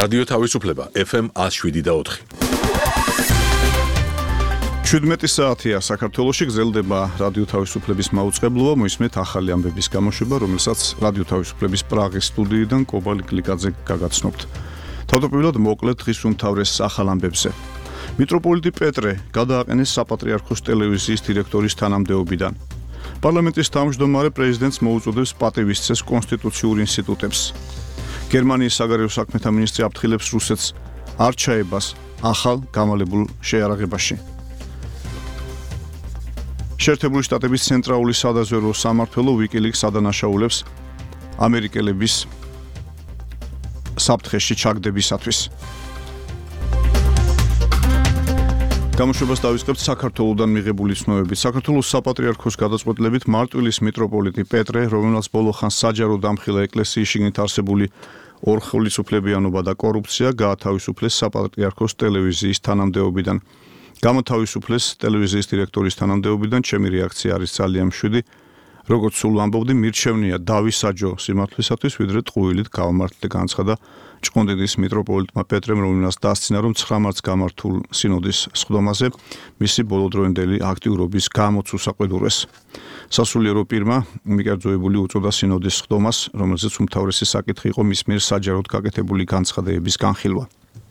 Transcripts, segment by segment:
რადიო თავისუფლება FM 107.4. 17 საათია საქართველოში გრძელდება რადიო თავისუფლების მაუწყებლობა, მოისმენთ ახალი ამბების გამოშვება, რომელსაც რადიო თავისუფლების პრაღის სტუდიიდან კობა ლიკლიაკაძე გაგაცნობთ. თავდაპირველად მოკლედ დღის უმთავრეს ახალ ამბებზე. მიტროპოლიტი პეტრე გადააყენეს საპატრიარქოს ტელევიზიის დირექტორის თანამდებობიდან. პარლამენტის თავმჯდომარე პრეზიდენტს მოუწოდებს პატივისცეს კონსტიტუციურ ინსტიტუტებს. გერმანიის საგარეო საქმეთა მინისტრი აფრთხილებს რუსეთს არ ჩაებას ახალ გამალებულ შეიარაღებაში. შეერთებული შტატების ცენტრალური სადაზვერვო სამმართველო WikiLeaks ადანაშაულებს ამერიკელების საფრთხეში ჩაგდებისათვის. გამოშვებას დავიწყებთ საქართველოსდან მიღებული ცნობებით. საქართველოს საპატრიარქოს გადაწყვეტილებით მარტვილის მიტროპოლიტი პეტრე, რომელსაც ბოლო ხანს საჯარო დამხილა ეკლესიის შიგნით არსებული ორხელისუფლებიანობა და კორუფცია, გაათავისუფლეს საპატრიარქოს ტელევიზიის თანამდებობიდან. გამოთავისუფლეს ტელევიზიის დირექტორის თანამდებობიდან, ჩემი რეაქცია არის ძალიან მშვიდი. როგორც სულ ვამბობდი, მირჩევნია დავისაჯო სიმართლისათვის, ვიდრე ტყუილით გავამართლე, განცხადა ჭყონდიდის მიტროპოლიტმა პეტრემ, რომელსაც დასცინა, რომ 9 მარტს გამართულ სინოდის სხდომაზე მისი ბოლოდროინდელი აქტიურობის გამოც უსაყვედურეს. სასულიერო პირმა მიკერძოებული უწოდა სინოდის სხდომას, რომელზეც უმთავრესი საკითხი იყო მის მიერ საჯაროდ გაკეთებული განცხადებების განხილვა.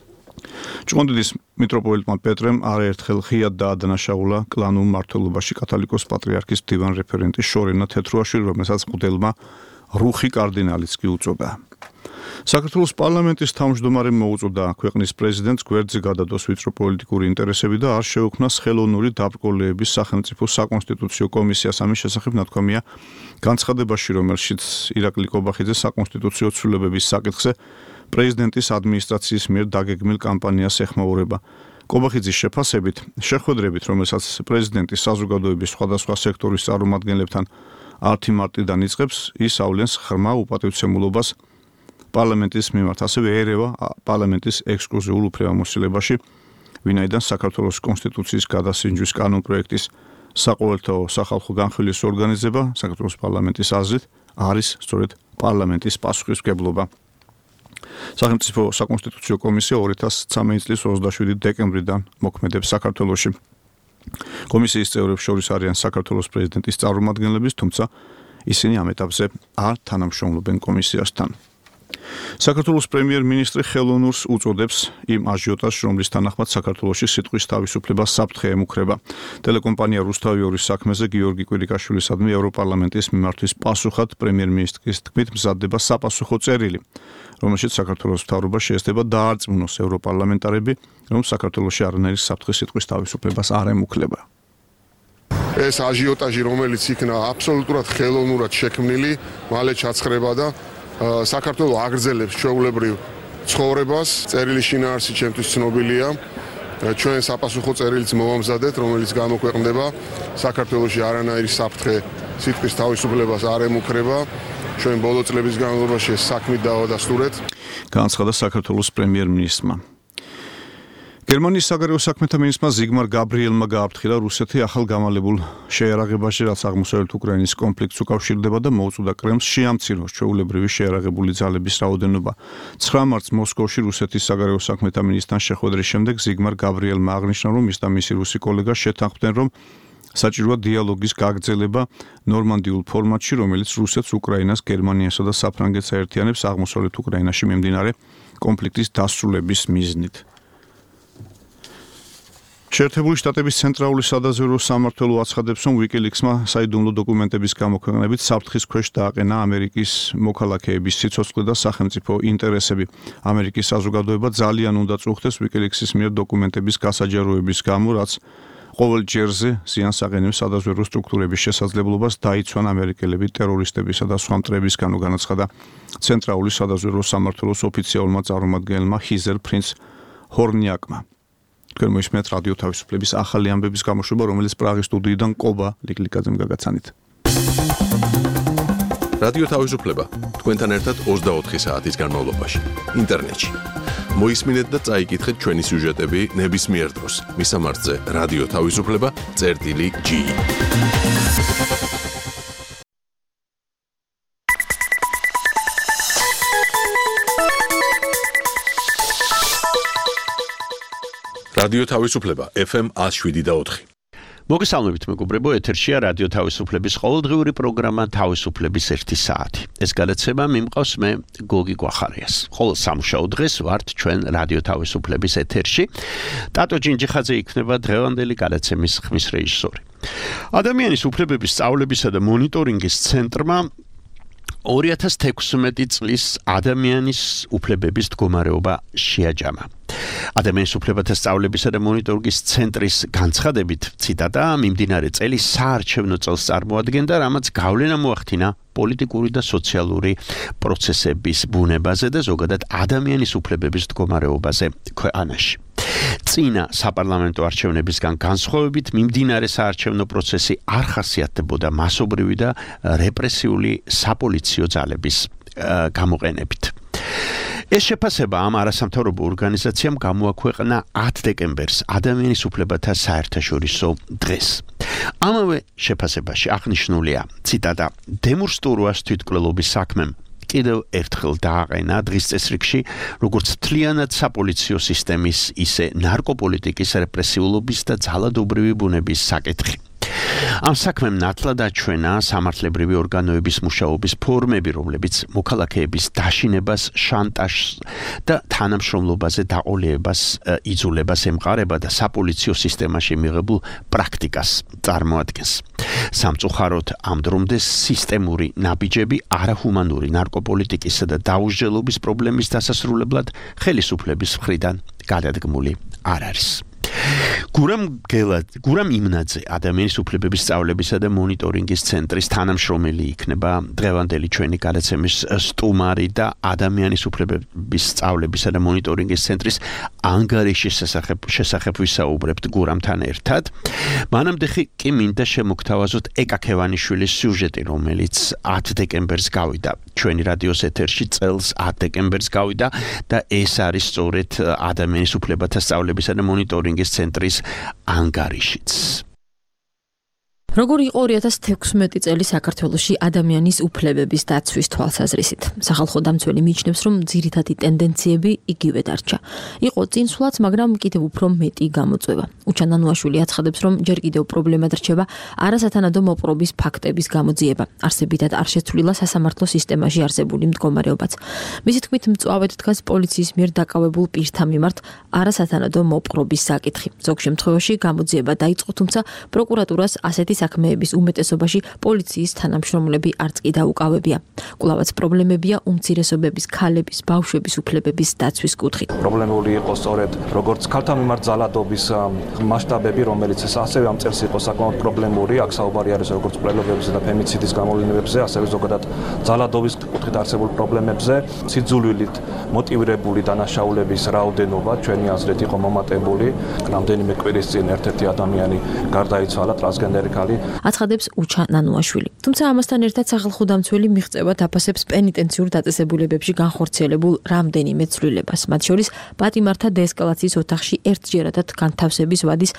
ჭყონდიდის მიტროპოლიტმა პეტრემ არაერთხელ ღიად დაადანაშაულა კლანურ მმართველობაში კათოლიკოს პატრიარქის მდივან რეფერენტი შორენა თეთრუაშვილი, რომელსაც მღვდელმა რუხი კარდინალიც კი უწოდა. საქართველოს პარლამენტის თავმჯდომარემ მოუწოდა ქვეყნის პრეზიდენტს გვერდზე გადადოს ვიწრო პოლიტიკური ინტერესები და არ შეუქმნას ხელოვნური დაბრკოლების სახელმწიფო საკონსტიტუციო კომისიას. ამის შესახებ ნათქვამია განცხადებაში, რომელშიც ირაკლი კობახიძე საკონსტიტუციო ცვლილებების საკითხზე პრეზიდენტის ადმინისტრაციის მიერ დაგეგმილ კამპანიას ეხმაურება. კობახიძის შეფასებით, შეხვედრებით, რომელსაც პრეზიდენტი საზოგადოების სხვადასხვა სექტორის წარმომადგენლებთან 10 მარტიდან იწყებს, ის ავლენს ღრმა უპატივცემულობას პარლამენტის მიმართ, ასევე ერევა პარლამენტის ექსკლუზიურ უფლებამოსილებაში, ვინაიდან საქართველოს კონსტიტუციის გადასინჯვის კანონპროექტის საყოველთაო სახალხო განხილვის ორგანიზება საქართველოს პარლამენტის აზრით არის სწორედ პარლამენტის პასუხისმგებლობა. სახელმწიფო საკონსტიტუციო კომისია 2013 წლის 27 დეკემბრიდან მოქმედებს საქართველოში. კომისიის წევრებს შორის არიან საქართველოს პრეზიდენტის წარმომადგენლები, თუმცა ისინი ამ ეტაპზე არ თანამშრომლობენ კომისიასთან. საქართველოს პრემიერ-მინისტრი ხელოვნურს უწოდებს იმ აჟიოტაჟს, რომლის თანახმად საქართველოში სიტყვის თავისუფლება საფრთხე ემუქრება. ტელეკომპანია რუსთავი 2-ის საქმეზე გიორგი კვირიკაშვილისადმი ევროპარლამენტის მიმართვის პასუხად პრემიერ-მინისტრის თქმით მზადდება sapasukho წერილი, რომელშიც საქართველოს მთავრობა შეესწება დაარწმუნოს ევროპარლამენტარები, რომ საქართველოში არანაირი საფრთხე სიტყვის თავისუფლებას არ ემუქრება. ეს აჟიოტაჟი, რომელიც იქნა აბსოლუტურად ხელოვნურად შექმნილი, მალე ჩაცხრება და საქართველოს აგრძელებს ჩვეულებრივ ცხოვრებას. წერილი შინაარსი ჩემთვის ცნობილია. ჩვენ საპასუხო წერილიც მოვამზადეთ, რომელიც გამოქვეყნდება. საქართველოში არანაირი საფრთხე სიტყვის თავისუფლებას არ ემუქრება. ჩვენ ბოლო წლების განმავლობაში საქმით დავადასტურეთ. განცხადა საქართველოს პრემიერ-მინისტრმა. გერმანიის საგარეო საქმეთა მინისტრმა ზიგმარ გაბრიელმა გააფრთხილა რუსეთი ახალ გამალებულ შეიარაღებაში, რაც აღმოსავლეთ უკრაინის კონფლიქტს უკავშირდება და მოუწოდა კრემლს შეამციროს ჩვეულებრივი შეიარაღებული ძალების რაოდენობა. 9 მარტს მოსკოვში რუსეთის საგარეო საქმეთა მინისტრთან შეხვედრის შემდეგ ზიგმარ გაბრიელმა აღნიშნა, რომ ის და მისი რუსი კოლეგა შეთანხმდნენ, რომ საჭიროა დიალოგის გაგრძელება ნორმანდიულ ფორმატში, რომელიც რუსეთს, უკრაინას, გერმანიასა და საფრანგეთს აერთიანებს აღმოსავლეთ უკრაინაში მიმდინარე კონფლიქტის დასრულების მიზნით. შეერთებული შტატების ცენტრალური სადაზვერვო სამმართველო აცხადებს, რომ WikiLeaks-მა საიდუმლო დოკუმენტების გამოქვეყნებით საფრთხის ქვეშ დააყენა ამერიკის მოქალაქეების სიცოცხლე და სახელმწიფო ინტერესები. ამერიკის საზოგადოება ძალიან უნდა წუხდეს WikiLeaks-ის მიერ დოკუმენტების გასაჯაროების გამო, რაც ყოველ ჯერზე ზიანს აყენებს სადაზვერვო სტრუქტურების შესაძლებლობას დაიცვან ამერიკელები ტერორისტებისა და სხვა მტრებისგან, განაცხადა ცენტრალური სადაზვერვო სამმართველოს ოფიციალურმა წარმომადგენელმა ჰიზერ პრინც ჰორნიაკმა. თქვენ მოისმენთ რადიო თავისუფლების ახალი ამბების გამოშვება, რომელიც პრაღის სტუდიიდან კობა ლიკლიაკაძემ გაგაცანით. რადიო თავისუფლება თქვენთან ერთად 24 საათის განმავლობაში ინტერნეტში. მოისმინეთ და წაიკითხეთ ჩვენი სიუჟეტები ნებისმიერ დროს. მისამართზე რადიო თავისუფლება.ge რადიო თავისუფლება FM 107.4. მოგესალმებით მეგობრებო, ეთერშია რადიო თავისუფლების ყოველდღიური პროგრამა თავისუფლების 1 საათი. ეს გადაცემა მიმყავს მე გოგი გვახარიას. ყოველ სამუშაო დღეს ვართ ჩვენ რადიო თავისუფლების ეთერში. ტატო ჯინჯიხაძე იქნება დღევანდელი გადაცემის ხმის რეჟისორი. ადამიანის უფლებების სწავლებისა და მონიტორინგის ცენტრმა 2016 წლის ადამიანის უფლებების მდგომარეობა შეაჯამა. ადამიანის უფლებათა სწავლებისა და მონიტორინგის ცენტრის განცხადებით, ციტატა, მიმდინარე წელი საარჩევნო წელს წარმოადგენდა, რამაც გავლენა მოახდინა პოლიტიკური და სოციალური პროცესების ბუნებაზე და ზოგადად ადამიანის უფლებების მდგომარეობაზე ქვეყანაში. წინა საპარლამენტო არჩევნებისგან განსხვავებით, მიმდინარე საარჩევნო პროცესი არ ხასიათდებოდა მასობრივი და რეპრესიული საპოლიციო ძალების გამოყენებით. ეს შეფასება ამ არასამთავრობო ორგანიზაციამ გამოაქვეყნა 10 დეკემბერს ადამიანის უფლებათა საერთაშორისო დღეს. ამავე შეფასებაში აღნიშნულია, ციტატა, დემონსტრუას თვითმკვლელობის საქმემ კიდევ ერთხელ დააყენა დღის წესრიგში, როგორც მთლიანად საპოლიციო სისტემის, ისე ნარკოპოლიტიკის რეპრესიულობის და ძალადობრივი ბუნების საკითხი. ამ საქმემ ნათლად აჩვენა სამართლებრივი ორგანოების მუშაობის ფორმები, რომლებიც მოქალაქეების დაშინებას, შანტაჟს და თანამშრომლობაზე დაყოლებას, იძულებას ემყარება და საპოლიციო სისტემაში მიღებულ პრაქტიკას წარმოადგენს. სამწუხაროდ ამ დრომდე სისტემური ნაბიჯები არაჰუმანური ნარკოპოლიტიკისა და დაუსჯელობის პრობლემის დასასრულებლად ხელისუფლების მხრიდან გადადგმული არ არის. გურამ იმნაძე ადამიანის უფლებების სწავლებისა და მონიტორინგის ცენტრის თანამშრომელი იქნება დღევანდელი ჩვენი გადაცემის სტუმარი და ადამიანის უფლებების სწავლებისა და მონიტორინგის ცენტრის ანგარიშის შესახებ ვისაუბრებთ გურამთან ერთად. მანამდე კი მინდა შემოგთავაზოთ ეკა ქევანიშვილის სიუჟეტი, რომელიც 10 დეკემბერს გავიდა ჩვენი რადიოს ეთერში, წელს 10 დეკემბერს გავიდა და ეს არის სწორედ ადამიანის უფლებათა სწავლებისა და მონიტორინგის ცენტრის ანგარიშიც. როგორი იყო 2016 წელი საქართველოში ადამიანის უფლებების დაცვის თვალსაზრისით? სახალხო დამცველი მიიჩნევს, რომ ძირითადი ტენდენციები იგივე დარჩა. იყო წინსვლაც, მაგრამ კიდევ უფრო მეტი გამოწვევა. უჩანანუაშვილი აცხადებს, რომ ჯერ კიდევ პრობლემად რჩება არასათანადო მოპყრობის ფაქტების გამოძიება. არსებითად არ შეცვლილა სასამართლო სისტემაში არსებული მდგომარეობაც. მისი თქმით, მწვავედ დგას პოლიციის მიერ დაკავებულ პირთა მიმართ არასათანადო მოპყრობის საკითხი. ზოგ შემთხვევაში გამოძიება დაიწყო, თუმცა პროკურატურას ასეთი საქმეების უმეტესობაში პოლიციის თანამშრომლები არც კი დაუკავებია. კვლავაც პრობლემებია უმცირესობების, ქალების, ბავშვების უფლებების დაცვის კუთხით. პრობლემური იყო სწორედ როგორც ქალთა მიმართ ძალადობის მასშტაბები, რომელიც ასევე ამ წელს იყო საკმაოდ პრობლემური, აქ საუბარი არის როგორც მკვლელობებზე და ფემიციდის გამოვლენებზე, ასევე ზოგადად ძალადობის კუთხით არსებულ პრობლემებზე, სიძულვილით მოტივირებული დანაშაულების რაოდენობა ჩვენი აზრით იყო მომატებული. რამდენიმე კვირის წინ ერთ-ერთი ადამიანი გარდაიცვალა, ტრანსგენდერი ქალი. აცხადებს უჩანანუაშვილი. თუმცა ამასთან ერთად სახალხო დამცველი მიღწევად აფასებს პენიტენციურ დაწესებულებებში განხორციელებულ რამდენიმე ცვლილებას. მათ შორის პატიმართა დეესკალაციის ოთახში ერთჯერადად განთავსების ვადის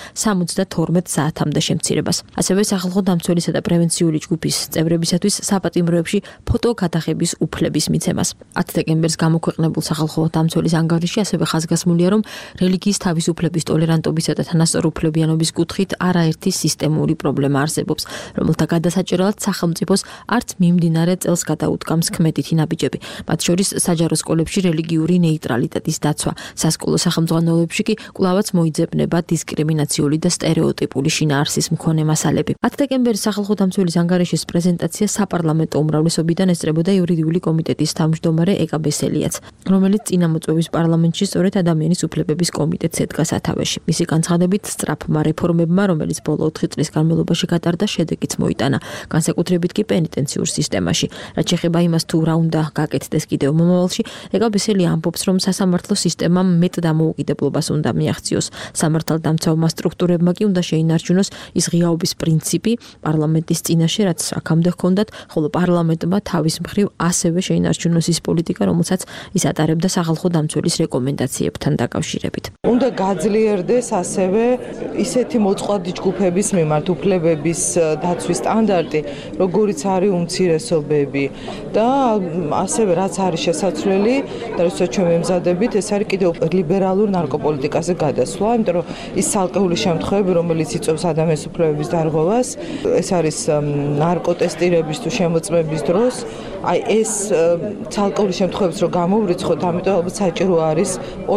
72 საათამდე შემცირებას. ასევე სახალხო დამცველისა და პრევენციული ჯგუფის წევრებისათვის საპატიმროებში ფოტო გადაღების უფლების მიცემას. 10 დეკემბერს გამოქვეყნებულ სახალხო დამცველის ანგარიში ასევე ხაზგასმულია, რომ რელიგიის თავისუფლების, ტოლერანტობისა და თანასწორუფლებიანობის კუთხით არაერთი სისტემური პრობლემა არსებობს, რომელთა გადასაჭერად სახელმწიფოს არც მიმდინარე წელს გადაუდგამს ქმედითი ნაბიჯები. მათ შორის საჯარო სკოლებში რელიგიური ნეიტრალიტეტის დაცვა, სასკოლო სახელმძღვანელოებში კი კვლავაც მოიძებნება დისკრიმინაციული და სტერეოტიპული შინაარსის მქონე მასალები. 10 დეკემბერის სახალხო დამცველის ანგარიშის პრეზენტაცია საპარლამენტო უმრავლესობიდან ესწრებოდა იურიდიული კომიტეტის თავმჯდომარე ეკა ბესელიაც, რომელიც წინამოწვევის პარლამენტში სწორედ ადამიანის უფლებების კომიტეტს ედგა სათავეში. მისი განცხადებით, სწრაფმა რეფორმებმა, რომელიც ბოლო 4 წლის განმავლობაში გატარდა, შედეგიც მოიტანა, განსაკუთრებით კი პენიტენციურ სისტემაში. რაც შეეხება იმას, თუ რა უნდა გაკეთდეს კიდევ მომავალში, ეკა ბესელი ამბობს, რომ სასამართლო სისტემამ მეტ დამოუკიდებლობას უნდა მიაღწიოს. სამართალდამცავმა სტრუქტურებმა კი უნდა შეინარჩუნოს ის ღიაობის პრინციპი პარლამენტის წინაშე, რაც აქამდე ჰქონდათ, ხოლო პარლამენტმა თავის მხრივ ასევე შეინარჩუნოს ის პოლიტიკა, რომელსაც ის ატარებდა სახალხო დამცველის რეკომენდაციებთან დაკავშირებით. უნდა გაძლიერდეს ასევე ისეთი მოწყვლადი ჯგუფების მიმართ უფლებების უფლებების დაცვის სტანდარტი, როგორიც არის უმცირესობები და ასევე რაც არის შესაძლებელი და როცა ჩვენ მემზადებით, ეს არის კიდევ ლიბერალურ ნარკოპოლიტიკაზე გადასვლა, იმიტომ რომ ის ცალკეული შემთხვევები, რომელიც იწვევს ადამიანის უფლებების დარღვევას, ეს არის ნარკოტესტირების თუ შემოწმების დროს, აი ეს ცალკეული შემთხვევებიც რო გამოვრიცხოთ, ამიტომ ალბათ საჭირო არის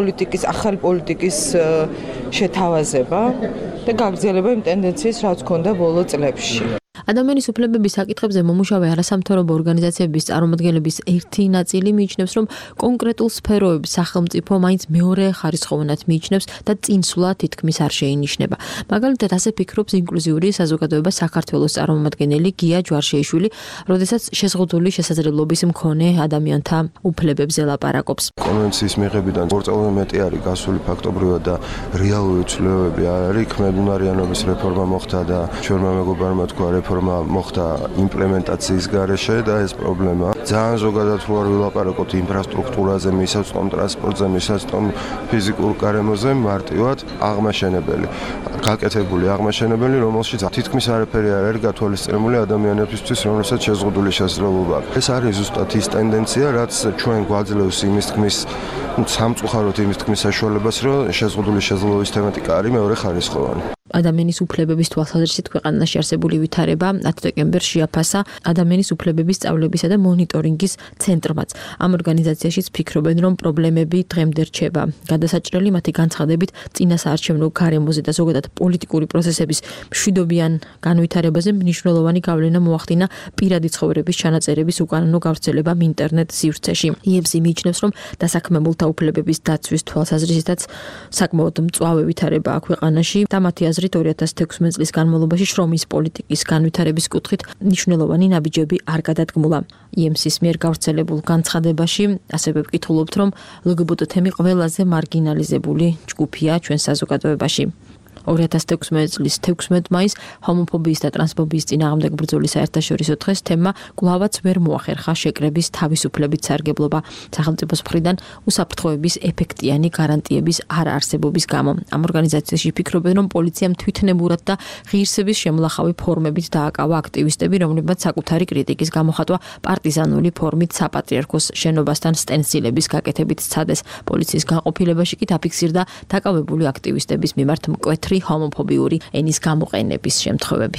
ახალი პოლიტიკის შეთავაზება და გაგრძელება იმ ტენდენციის, რაც ჰქონდა ბოლო წლებში. ადამიანის უფლებების საკითხებზე მომუშავე არასამთავრობო ორგანიზაციების წარმომადგენლების ერთი ნაწილი მიიჩნევს, რომ კონკრეტულ სფეროებს სახელმწიფო მაინც მეორე ხარისხოვანად მიიჩნევს და წინსვლა თითქმის არ შეინიშნება. მაგალითად, ასე ფიქრობს ინკლუზიური საზოგადოება საქართველოს წარმომადგენელი გია ჯვარშეიშვილი, როდესაც შეზღუდული შესაძლებლობის მქონე ადამიანთა უფლებებზე ლაპარაკობს. კონვენციის მიღებიდან 2 წელზე მეტი არის გასული ფაქტობრივად და რეალური ცვლილებები არ არის. ქმედუნარიანობის რეფორმა მოხდა და ჩვენმა მეგობარმა თქვა რეფორმა მოხდა იმპლემენტაციის გარეშე და ეს პრობლემა. ძალიან ზოგადად რო არ ვილაპარაკოთ ინფრასტრუქტურაზე, მისაწვდომ ტრანსპორტზე, მისაწვდომ ფიზიკურ გარემოზე, მარტივად აღმაშენებელი. გაკეთებული აღმაშენებელი, რომელშიც თითქმის არაფერი არ არის გათვალისწინებული ადამიანებისთვის, რომელსაც შეზღუდული შესაძლებლობა აქვს. ეს არის ზუსტად ის ტენდენცია, რაც ჩვენ გვაძლევს იმის თქმის სამწუხაროდ იმის თქმის საშუალებას, რომ შეზღუდული შესაძლებლობის თემატიკა არის მეორე ხარისხოვანი. ადამიანის უფლებების თვალსაზრისით ქვეყანაში არსებული ვითარება 10 დეკემბერს შეაფასა ადამიანის უფლებების სწავლებისა და მონიტორინგის ცენტრმაც. ამ ორგანიზაციაშიც ფიქრობენ, რომ პრობლემები დღემდე რჩება. გადასაჭრელი მათი განცხადებით წინა საარჩევნო გარემოზე და ზოგადად პოლიტიკური პროცესების მშვიდობიან განვითარებაზე მნიშვნელოვანი გავლენა მოახდინა პირადი ცხოვრების ჩანაწერების უკანონო გავრცელებამ ინტერნეტ სივრცეში. EMC მიიჩნევს, რომ დასაქმებულთა უფლებების დაცვის თვალსაზრისითაც საკმაოდ მწვავე ვითარება აქვს ქვეყანაში და მათი აზრით 2016 წლის განმავლობაში შრომის პოლიტიკის განვითარების კუთხით მნიშვნელოვანი ნაბიჯები არ გადადგმულა. EMC-ის მიერ გავრცელებულ განცხადებაში ასევე ვკითხულობთ, რომ LGBT თემი ყველაზე მარგინალიზებული ჯგუფია ჩვენ საზოგადოებაში. 2016 წლის 16 მაისს ჰომოფობიის და ტრანსფობიის წინააღმდეგ ბრძოლის საერთაშორისო დღეს თემა კვლავაც ვერ მოახერხა შეკრების თავისუფლებით სარგებლობა სახელმწიფოს მხრიდან უსაფრთხოების ეფექტიანი გარანტიების არაარსებობის გამო. ამ ორგანიზაციაში ფიქრობენ, რომ პოლიციამ თვითნებურად და ღირსების შემლახავი ფორმებით დააკავა აქტივისტები, რომლებმაც საკუთარი კრიტიკის გამოხატვა პარტიზანული ფორმით საპატრიარქოს შენობასთან სტენსილების გაკეთებით სცადეს. პოლიციის განყოფილებაში კი დაფიქსირდა დაკავებული აქტივისტების მიმართ მკვეთრი ჰომოფობიური ენის გამოყენების შემთხვევები.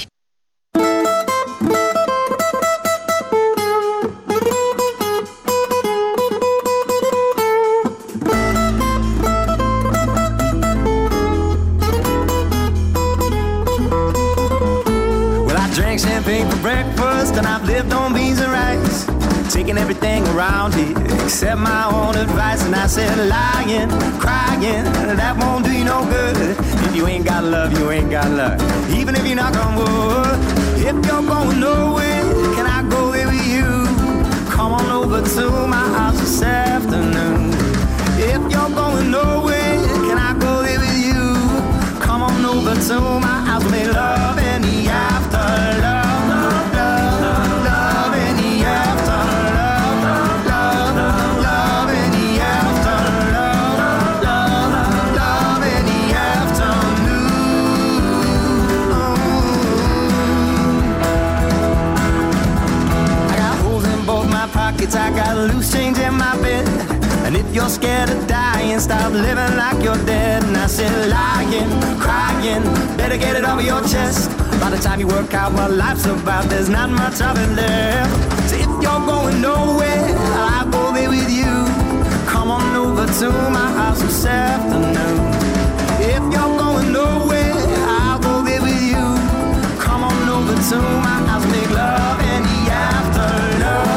Well, I drank champagne for breakfast and I've lived on beans and rice. Taking everything around here except my own advice. And I said lying, crying, that won't do you no good. If you ain't got love, you ain't got love. Even if you're knock on wood. If you're going nowhere, can I go there with you? Come on over to my house this afternoon. If you're going nowhere, can I go there with you? Come on over to my house, we love in the after love. I got loose change in my bed. And if you're scared of dying, stop living like you're dead. And I said lying, crying, better get it off your chest. By the time you work out what life's about, there's not much of it left. So if you're going nowhere, I'll go there with you. Come on over to my house this afternoon. If you're going nowhere, I'll go there with you. Come on over to my house, make love in the afternoon.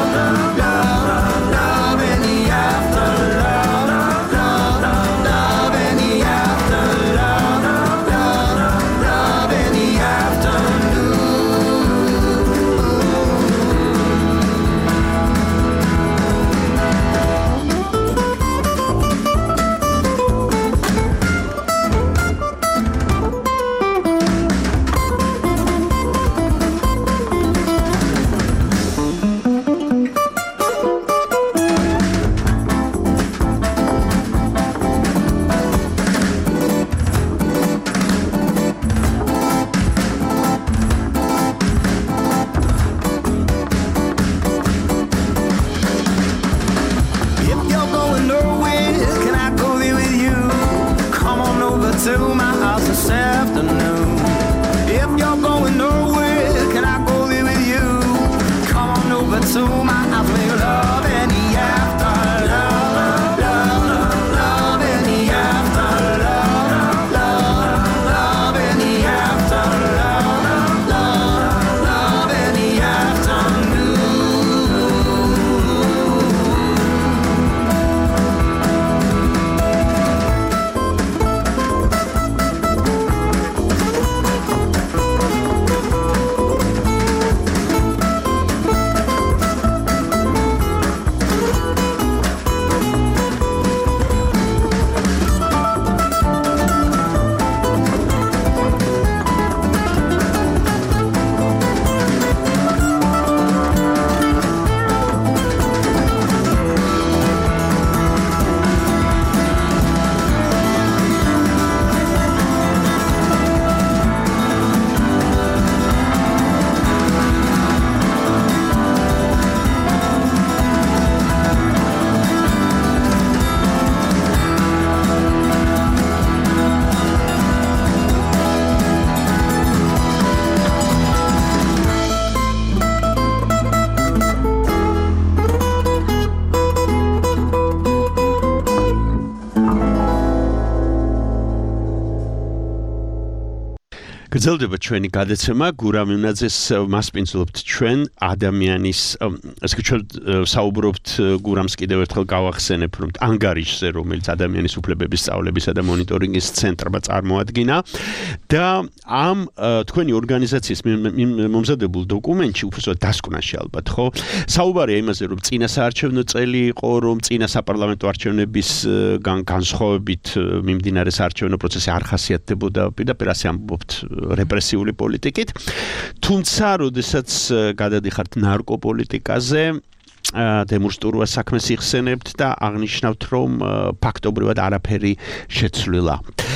გრძელდება ჩვენი გადაცემა გურამივნაძეს მასპინძლობთ ჩვენ ადამიანის ასე ჩვენ საუბრობთ გურამს კიდევ ერთხელ გავახსენებ რომ ანგარიშზე რომელიც ადამიანის უფლებების სწავლებისა და მონიტორინგის ცენტრმა წარმოადგინა და ამ თქვენი ორგანიზაციის მომზადებულ დოკუმენტში უბრალოდ დასკვნაში ალბათ ხო საუბარია იმაზე რომ წინა საარჩევნო წელი იყო რომ წინა საპარლამენტო არჩევნების განსხვავებით მიმდინარე საარჩევნო პროცესი არ ხასიათდებოდა პირდაპირ ასე ამბობთ რეპრესიული პოლიტიკით თუმცა როდესაც გადადიხართ ნარკოპოლიტიკაზე დემონსტრუა საქმეს იხსენებთ და აღნიშნავთ რომ ფაქტობრივად არაფერი შეცვლილა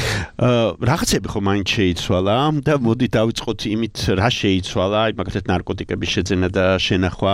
რაღაცები ხო მაინც შეიცვალა და მოდი დავიწყოთ იმით რა შეიცვალა მაგალითად ნარკოტიკების შეძენა და შენახვა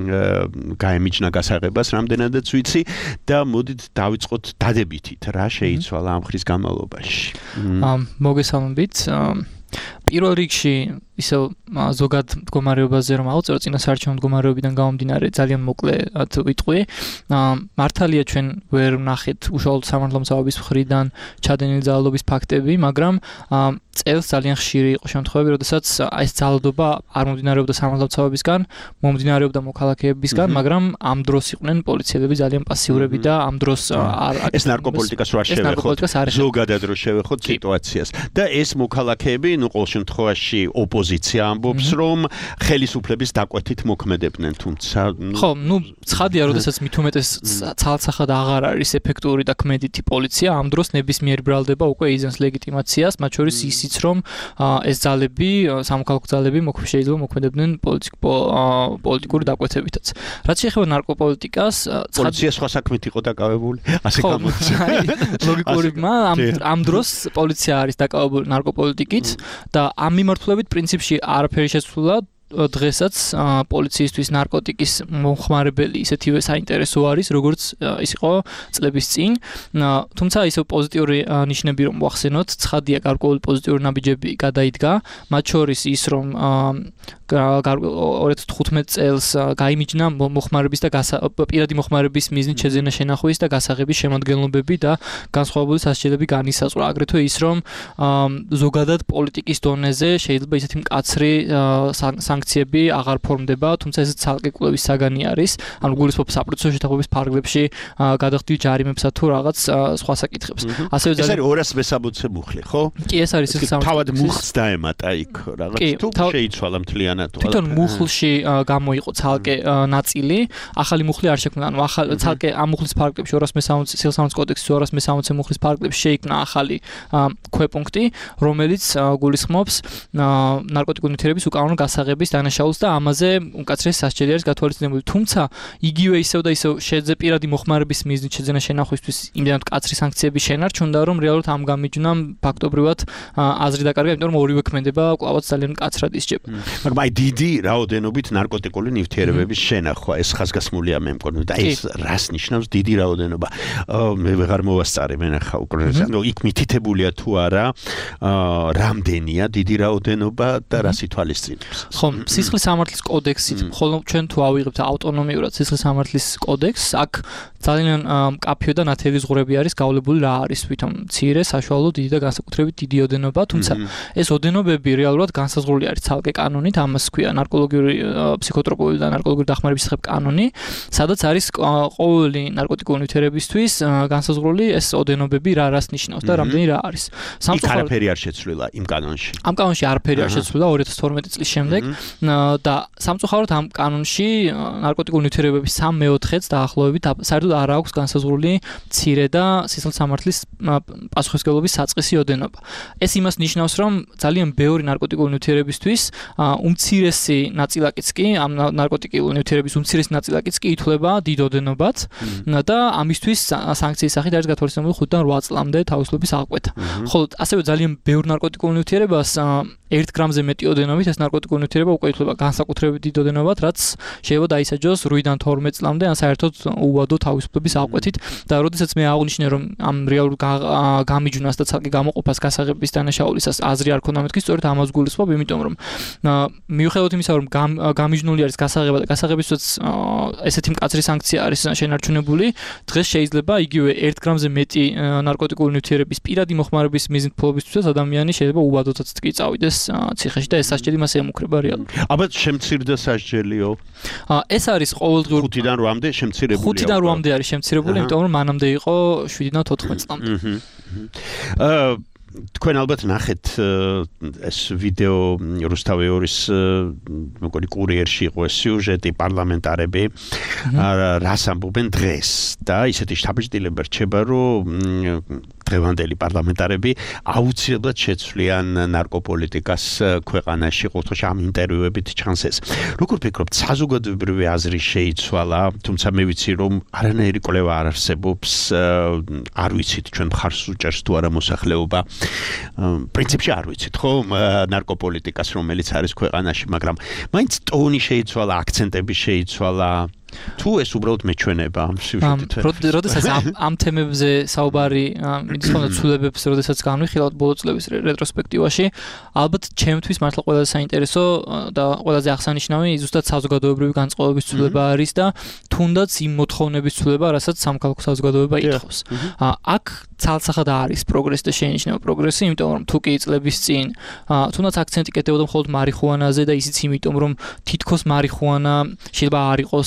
გაემიჯნა გასაღებას რამდენადაც ვიცი და მოდით დავიწყოთ დადებითით რა შეიცვალა ამ ხრის განმავლობაში მოგესალმებით პირველ რიგში ისე ზოგად მდგომარეობაზე რომ ავწერო წინა საარჩევნო მდგომარეობიდან გამომდინარე ძალიან მოკლედ ვიტყვი მართალია ჩვენ ვერ ვნახეთ უშუალოდ სამართლომცავების მხრიდან ჩადენილი ძალადობის ფაქტები მაგრამ წელს ძალიან ხშირი იყო შემთხვევები როდესაც ეს ძალადობა არ მომდინარეობდა სამართლომცავებისგან მომდინარეობდა მოქალაქეებისგან მაგრამ ამ დროს იყვნენ პოლიციელები ძალიან პასიურები და ამ დროს ეს ნარკოპოლიტიკას რა შევეხოთ ზოგადად რო შევეხოთ სიტუაციას და ეს მოქალაქეები ნუ ყოველ შემთხვევაში ოპოზიცია ამბობს რომ ხელისუფლების დაკვეთით მოქმედებდნენ თუმცა ხო ნუ ცხადია როდესაც მით უმეტეს ცალსახად აღარ არის ეფექტური და ქმედითი პოლიცია ამ დროს ნებისმიერი ბრალდება უკვე იძენს ლეგიტიმაციას მათ შორის ისიც რომ ეს ძალები სამოქალაქო ძალები შეიძლება მოქმედებდნენ პოლიტიკური დაკვეთებითაც რაც შეეხება ნარკოპოლიტიკას პოლიცია სხვა საქმით იყო დაკავებული ასე გამოდის ლოგიკური ამ დროს პოლიცია არის დაკავებული ნარკოპოლიტიკით და ამ მიმართულებით პრინციპში არაფერი შეცვლილა დღესაც პოლიციისთვის ნარკოტიკის მომხმარებელი ისეთივე საინტერესო არის როგორც ის იყო წლების წინ თუმცა ისე პოზიტიური ნიშნები რომ ვახსენოთ ცხადია გარკვეული პოზიტიური ნაბიჯები გადაიდგა მათ შორის ის რომ 2015 წელს გაიმიჯნა მოხმარების და პირადი მოხმარების მიზნით შეძენა შენახვის და გასაღების შემადგენლობები და განსხვავებული სასჯელები განისაზღვრა აგრეთვე ის რომ ზოგადად პოლიტიკის დონეზე შეიძლება ისეთი მკაცრი სანქციები აღარ ფორმდება, თუმცა ეს ცალკე კვლევის საგანი არის. ანუ გულისხმობ საპროცესო შეთანხმების ფარგლებში გადახდით ჯარიმებსა თუ რაღაც სხვა საკითხებს. ასევე ეს არის 260 მუხლი, ხო? კი, ეს არის ის თავად მუხლს დაემატა იქ რაღაც თუ შეიცვალა მთლიანად. თვითონ მუხლში გამოიყო ცალკე ნაწილი, ახალი მუხლი არ შექმნა. ანუ ცალკე ამ მუხლის ფარგლებში 260 სილსამართლოს კოდექსის 260 მუხლის ფარგლებში შეიქმნა ახალი ქვეპუნქტი, რომელიც გულისხმობს ნარკოტიკული ნივთიერების უკანონო გასაღების დანაშაულს და ამაზე უკაცრიეს სასჯელი არის გათვალისწინებული. თუმცა იგივე ისევ და ისევ შეძე პირადი მოხმარების მიზნით შეძენა შენახვისთვის იმდენად მკაცრი სანქციები შენარჩუნდა, რომ რეალურად ამ გამიჯნამ ფაქტობრივად აზრი დაკარგა, იმიტომ რომ ორივე ქმედება კვლავაც ძალიან მკაცრად ისჯება. მაგრამ აი დიდი რაოდენობით ნარკოტიკული ნივთიერებების შენახვა ეს ხაზგასმულია მე მგონი და ეს რას ნიშნავს დიდი რაოდენობა? მე ვეღარ მოვასწარე მენახა უკვე. ანუ იქ მითითებულია თუ არა რამდენია დიდი რაოდენობა და რას ითვალისწინებს? ხო, სისხლის სამართლის კოდექსით, ხოლო ჩვენ თუ ავიღებთ ავტონომიურად სისხლის სამართლის კოდექსს, აქ ძალიან მკაფიო და ნათელი ზღურები არის გავლებული რა არის თვითონ მცირე, საშუალო, დიდი და განსაკუთრებით დიდი ოდენობა, თუმცა ეს ოდენობები რეალურად განსაზღვრული არის ცალკე კანონით, ამას ქვია ნარკოლოგიური, ფსიქოტროპული და ნარკოლოგიური დახმარების შესახებ კანონი, სადაც არის ყოველი ნარკოტიკული ნივთიერებისთვის განსაზღვრული ეს ოდენობები რა რას ნიშნავს და რამდენი რა არის. იქ არაფერი არ შეცვლილა იმ კანონში. ამ კანონში არაფერი არ შეცვლილა 2012 წლის შემდეგ და სამწუხაროდ ამ კანონში ნარკოტიკული ნივთიერებების 3/4-ს დაახლოებით საერთოდ არ აქვს განსაზღვრული მცირე და სისხლის სამართლის პასუხისმგებლობის საწყისი ოდენობა. ეს იმას ნიშნავს, რომ ძალიან ბევრი ნარკოტიკული ნივთიერებისთვის უმცირესი ნაწილაკიც კი ამ ნარკოტიკული ნივთიერების უმცირესი ნაწილაკიც კი ითვლება დიდ ოდენობას და ამისთვის სანქციის სახით არის გათვალისწინებული 5-დან 8 წლამდე თავისუფლების აღკვეთა. ხოლო ასევე ძალიან ბევრ ნარკოტიკულ ნივთიერებას 1 გრამზე მეტი ოდენობით ეს ნარკოტიკული ნივთიერება უკვე ითვლება განსაკუთრებით დიდ ოდენობად, რაც შეიძლება დაისაჯოს 8-დან 12 წლამდე, ან საერთოდ უვადო თავისუფლების აღკვეთით და როდესაც მე აღვნიშნე, რომ ამ რეალურ გამიჯვნას და ცალკე გამოყოფას გასაღების დანაშაულისას აზრი არ ქონდა მეთქი, სწორედ ამას გულისხმობ, იმიტომ რომ მიუხედავად იმისა, რომ გამიჯნული არის გასაღება და გასაღებისთვისაც ესეთი მკაცრი სანქცია არის შენარჩუნებული, დღეს შეიძლება იგივე 1 გრამზე მეტი ნარკოტიკული ნივთიერების პირადი მოხმარების მიზნით ფლობისთვისაც ადამიანი შეიძლება უვადოთაც კი წავიდეს ციხეში და ეს სასჯელი მას ემუქრება რეალურად. აბა შემცირდა სასჯელიო? ეს არის ყოველდღიურ 5-დან 8-მდე შემცირებული. 5-დან 8-მდე არის შემცირებული, იმიტომ რომ მანამდე იყო 7-დან 14 წლამდე. თქვენ ალბათ ნახეთ ეს ვიდეო რუსთავეორის მეგონი კურიერში იყო ეს სიუჟეტი პარლამენტარები რას ამბობენ დღეს და ისეთი შთაბეჭდილება რჩება რომ დღევანდელი პარლამენტარები აუცილებლად შეცვლიან ნარკოპოლიტიკას ქვეყანაში ყოველთვის ამ ინტერვიუებით ჩანს ეს როგორ ფიქრობთ საზოგადოებრივი აზრი შეიცვალა თუმცა მე ვიცი რომ არანაირი კვლევა არ არსებობს არ ვიცით ჩვენ მხარს უჭერს თუ არა მოსახლეობა პრინციპში არ ვიცით ხო ნარკოპოლიტიკას რომელიც არის ქვეყანაში მაგრამ მაინც ტონი შეიცვალა აქცენტები შეიცვალა თუ ეს უბრალოდ მეჩვენება ამ სიუჟეტით როდესაც ამ თემებზე საუბარი მიდის ხოლმე ცვლილებებს როდესაც განვიხილავთ ბოლო წლების რეტროსპექტივაში ალბათ ჩემთვის მართლა ყველაზე საინტერესო და ყველაზე აღსანიშნავი ზუსტად საზოგადოებრივი განწყობების ცვლილება არის და თუნდაც იმ მოთხოვნების ცვლილება რასაც სამხალხო საზოგადოება ითხოვს აქ ცალსახად არის პროგრესი და შეინიშნება პროგრესი იმიტომ რომ თუ კი წლების წინ თუნდაც აქცენტი კეთდებოდა მხოლოდ მარიხუანაზე და ისიც იმიტომ რომ თითქოს მარიხუანა შეიძლება არ იყოს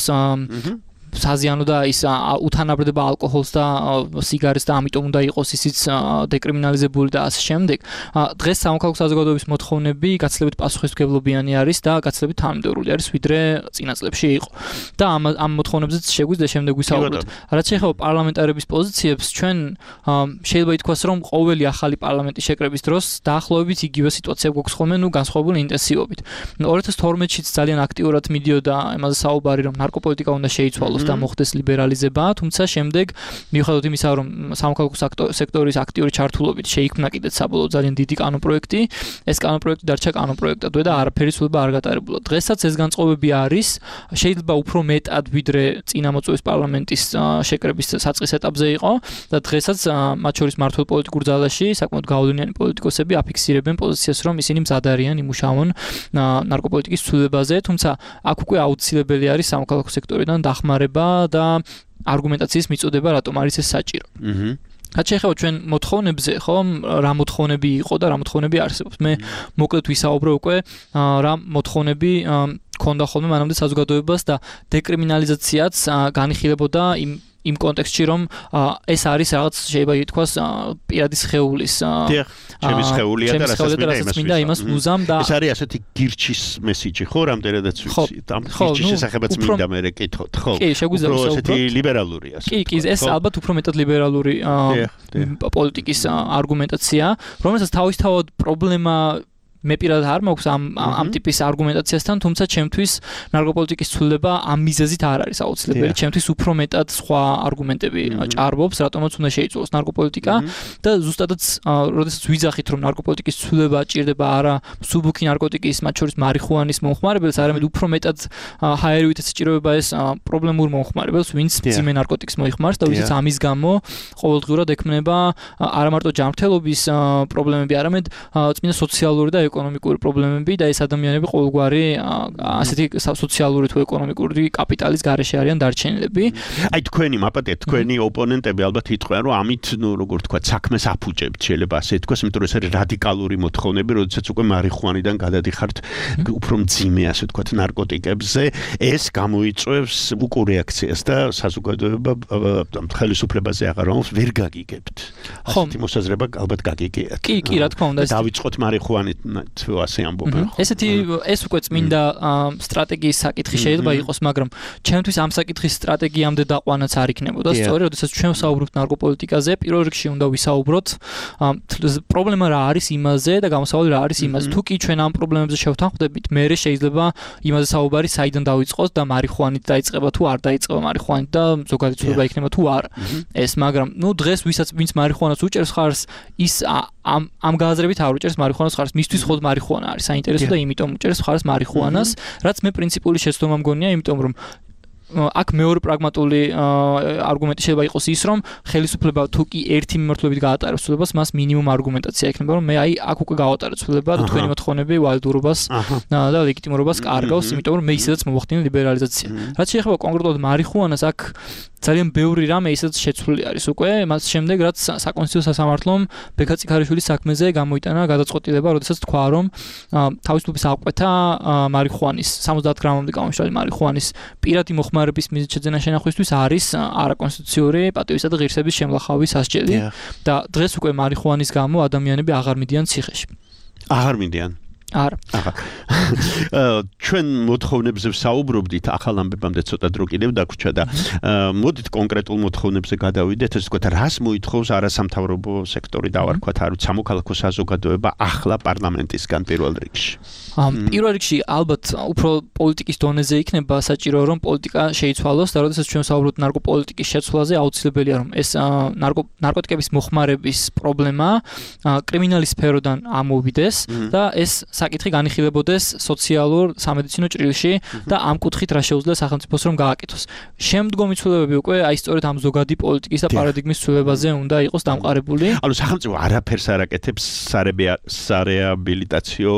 საზიანო და ის უთანაბრდება ალკოჰოლს და სიგარეტს და ამიტომ უნდა იყოს ისიც დეკრიმინალიზებული და ასე შემდეგ. დღეს სამოქალაქო საზოგადოების მოთხოვნები გაცილებით პასუხისმგებლობიანი არის და გაცილებით თანამედროვე არის ვიდრე წინა წლებში იყო. და ამ მოთხოვნებზეც შეგვიძლია შემდეგ ვისაუბროთ. რაც შეეხება პარლამენტარების პოზიციებს, ჩვენ შეიძლება ითქვას, რომ ყოველი ახალი პარლამენტის შეკრების დროს დაახლოებით იგივე სიტუაცია გვაქვს ხოლმე, განსხვავებული ინტენსივობით. 2012-შიც ძალიან აქტიურად მიდიოდა იმაზე საუბარი, რომ ნარკოპოლიტიკა უნდა შეიცვალოს და მოხდეს ლიბერალიზება, თუმცა შემდეგ მიუხედავად იმისა, რომ სამოქალაქო სექტორის აქტიური ჩართულობით შეიქმნა კიდეც საბოლოო ძალიან დიდი კანონპროექტი, ეს კანონპროექტი დარჩა კანონპროექტად და არაფერი ცვლილება არ გატარებულა. დღესაც ეს განწყობები არის, შეიძლება უფრო მეტად ვიდრე წინა მოწვევის პარლამენტის შეკრების საწყის ეტაპზე იყო და დღესაც მათ შორის მართულ პოლიტიკურ ძალაში საკმაოდ გავლენიანი პოლიტიკოსები აფიქსირებენ პოზიციას, რომ ისინი მზად არიან იმუშაონ ნარკოპოლიტიკის ცვლილებაზე, თუმცა აქ უკვე აუცილებელი არის სამოქალაქო სექტორიდან დახმარება და არგუმენტაციის მიწოდება, რატომ არის ეს საჭირო. რაც შეეხება ჩვენ მოთხოვნებზე, ხო, რა მოთხოვნები იყო და რა მოთხოვნები არსებობს. მე მოკლედ ვისაუბრო უკვე რა მოთხოვნები ქონდა ხოლმე მანამდე საზოგადოებას და დეკრიმინალიზაციაც განიხილებოდა იმ კონტექსტში, რომ ეს არის რაღაც შეიძლება ითქვას პირადი სხეულის ჩემი სხეულია და რასაც მინდა იმას ვუზამ და ეს არის ასეთი გირჩის მესიჯი ხო რამდენადაც ვიცი ამ გირჩის შესახებაც მინდა მე კითხოთ ხო კი შეგვიძლია ვსაუბროთ ესეთი ლიბერალურია კი ეს ალბათ უფრო მეტად ლიბერალური პოლიტიკის არგუმენტაცია რომელსაც თავისთავად პრობლემა მე პირადად არ მაქვს ამ ტიპის არგუმენტაციასთან, თუმცა ჩემთვის ნარკოპოლიტიკის ცვლილება ამ მიზეზით არ არის აუცილებელი. ჩემთვის უფრო მეტად სხვა არგუმენტები ჭარბობს, რატომაც უნდა შეიცვალოს ნარკოპოლიტიკა და ზუსტადაც როდესაც ვიძახით, რომ ნარკოპოლიტიკის ცვლილება ჭირდება არა მსუბუქი ნარკოტიკის, მათ შორის მარიხუანის მომხმარებელს, არამედ უფრო მეტად ჰაერივით ეწჭირება ეს პრობლემურ მომხმარებელს, ვინც მძიმე ნარკოტიკს მოიხმარს და ვისაც ამის გამო ყოველდღიურად ექმნება არა მარტო ჯანმრთელობის პრობლემები, არამედ წმინდა სოციალური და ეკონომიკური პრობლემები და ეს ადამიანები ყოველგვარი ასეთი სოციალური თუ ეკონომიკური კაპიტალის გარეშე არიან დარჩენილები. აი თქვენი მაპატეთ, თქვენი ოპონენტები ალბათ იტყვიან, რომ ამით, როგორ თქვა, საქმეს აფუჭებთ, შეიძლება ასე ითქვას, იმიტომ რომ ეს არის რადიკალური მოთხოვნები, როდესაც უკვე მარიხუანიდან გადადიხართ უფრო მძიმე, ასე ვთქვათ, ნარკოტიკებზე, ეს გამოიწვევს უკუ რეაქციას და საზოგადოება ხელისუფლებაზე აღარ ამბობს, ვერ გაგიგებთ. ასეთი მოსაზრება ალბათ გაგიგიათ. კი, რა თქმა უნდა, დავიწყოთ მარიხუანით თუ ასე ამბობენ. ესეთი ეს უკვე წმინდა სტრატეგიის საკითხი შეიძლება იყოს, მაგრამ ჩემთვის ამ საკითხის სტრატეგიამდე დაყვანაც არ იქნებოდა. სწორედ, როდესაც ჩვენ ვსაუბრობთ ნარკოპოლიტიკაზე, პირველ რიგში უნდა ვისაუბროთ პრობლემა რა არის იმაზე და გამოსავალი რა არის იმაზე. თუ კი ჩვენ ამ პრობლემებზე შევთანხმდებით, მერე შეიძლება იმაზე საუბარი საიდან დაიწყოს და მარიხუანით დაიწყება თუ არ დაიწყება მარიხუანით და ზოგადი ცვლილება იქნება თუ არა. ეს, მაგრამ დღეს ვინც მარიხუანას უჭერს ხარს, ის ამ გააზრებით არ უჭერს მარიხუანას ხარს. მისთვის მხოლოდ მარიხუანა არის საინტერესო და იმიტომ უჭერს ხარს მარიხუანას, რაც მე პრინციპული შეცდომა მგონია, იმიტომ რომ აქ მეორე პრაგმატული არგუმენტი შეიძლება იყოს ის, რომ ხელისუფლება თუ კი ერთი მიმართულებით გაატარებს ცვლილებას, მას მინიმუმ არგუმენტაცია ექნება, რომ მე აქ უკვე გავატარებ ცვლილება და თქვენი მოთხოვნები ვალიდურობას და ლეგიტიმურობას კარგავს, იმიტომ რომ მე ისედაც მოვახდინე ლიბერალიზაცია. რაც შეეხება კონკრეტულად მარიხუანას, აქ ძალიან ბევრი რამე ისედაც შეცვლილი არის უკვე, მას შემდეგ რაც საკონსტიტუციო სასამართლომ ბექა წიქარიშვილის საქმეზე გამოიტანა გადაწყვეტილება, როდესაც თქვა, რომ თავისუფლების აღკვეთა მარიხუანის 70 გრამამდე გამომშრალი მარიხუანის პირადი მოხმარების მიზნით შეძენა შენახვისთვის არის არაკონსტიტუციური პატივისა და ღირსების შემლახავი სასჯელი და დღეს უკვე მარიხუანის გამო ადამიანები აღარ მიდიან ციხეში. აღარ მიდიან. არა. ჩვენ მოთხოვნებზე ვსაუბრობდით, ახალ ამბებამდე ცოტა დრო კიდევ დაგვრჩა და მოდით კონკრეტულ მოთხოვნებზე გადავიდეთ, ესე ვთქვათ, რას მოითხოვს არასამთავრობო სექტორი დავარქვათ, არ ვიცი, სამოქალაქო საზოგადოება ახლა პარლამენტისგან პირველ რიგში. პირველ რიგში ალბათ უფრო პოლიტიკის დონეზე იქნება საჭირო, რომ პოლიტიკა შეიცვალოს და როდესაც ჩვენ ვსაუბრობთ ნარკოპოლიტიკის შეცვლაზე, აუცილებელია რომ ეს ნარკოტიკების მოხმარების პრობლემა კრიმინალის სფეროდან ამოვიდეს და ეს საკითხი განიხილებოდეს სოციალურ სამედიცინო ჭრილში და ამ კუთხით რა შეუძლია სახელმწიფოს რომ გააკეთოს. შემდგომი ცვლილებები უკვე აი სწორედ ამ ზოგადი პოლიტიკის და პარადიგმის ცვლილებაზე უნდა იყოს დამყარებული. ანუ სახელმწიფო არაფერს არ აკეთებს სარეაბილიტაციო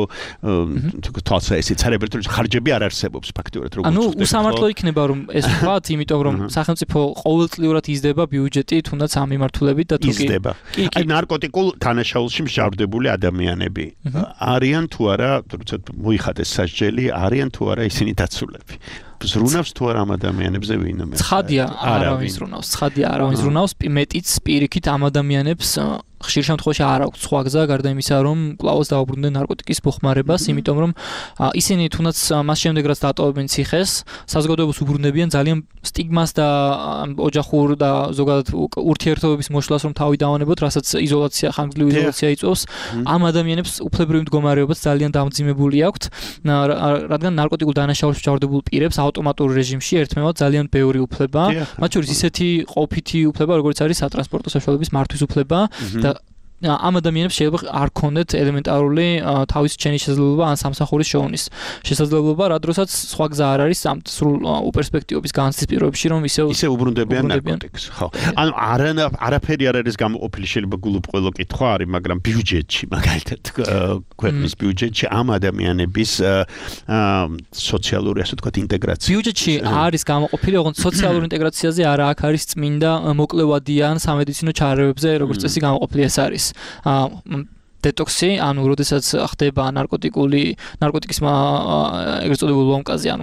თვალსაჩინო სარეაბილიტაციო ხარჯები არ არსებობს ფაქტიურად როგორც ანუ უსამართლო იქნება რომ ეს ვთქვათ, იმიტომ რომ სახელმწიფო ყოველწლიურად იზრდება ბიუჯეტი თუნდაც ამ მიმართულებით და თუ კი იზრდება. აი ნარკოტიკულ თანაშაულში მსჯავრდებული ადამიანები არიან თუ არა, თუმცა მოიხადეს სასჯელი, არიან თუ არა ისინი დაცულები. ზრუნავს თუ არა ამ ადამიანებზე ვინმე? ცხადია, არავინ ზრუნავს. ცხადია, არავინ ზრუნავს, მეტიც პირიქით ამ ადამიანებს ხშირ შემთხვევაში არ აქვს სხვა გზა გარდა იმისა, რომ კლავოს დაუბრუნდნენ ნარკოტიკის მოხმარებას, იმიტომ რომ ისინი თუნდაც მას შემდეგ რაც დატოვებენ ციხეს, საზოგადოებას უბრუნდებიან ძალიან სტიგმას და ოჯახურ და ზოგადად ურთიერთობების მოშლას რომ თავი დავანებოთ, რასაც იზოლაცია, ხანგრძლივი იზოლაცია იწვევს, ამ ადამიანებს უფლებრივი მდგომარეობაც ძალიან დამძიმებული აქვთ, რადგან ნარკოტიკულ დანაშაულში მსჯავრდებულ პირებს ავტომატურ რეჟიმში ერთმევად ძალიან ბევრი უფლება, მათ შორის ისეთი ყოფითი უფლება, როგორც არის სატრანსპორტო საშუალების მართვის უფლება და ამ ადამიანებს შეიძლება არ ქონდეთ ელემენტარული თავის ჩენის შესაძლებლობა ან სამსახურის შოვნის შესაძლებლობა, რა დროსაც სხვა გზა არ არის ამ სრულ უპერსპექტივების განცდის პირობებში, რომ ისე უბრუნდებიან ნარკოტიკს. ხო. ანუ არაფერი არ არის გამოყოფილი, შეიძლება გულუბრყვილო კითხვა არის, მაგრამ ბიუჯეტში, მაგალითად, ქვეყნის ბიუჯეტში ამ ადამიანების სოციალური, ასე ვთქვათ, ინტეგრაცია. ბიუჯეტში არის გამოყოფილი, ოღონდ სოციალურ ინტეგრაციაზე არა, აქ არის წმინდა მოკლევადიან სამედიცინო ჩარევებზე, როგორც წესი გამოყოფილი ეს არის. დეტოქსი, ანუ როდესაც ხდება ნარკოტიკის ეგრეთ წოდებულ ლომკაზე, ანუ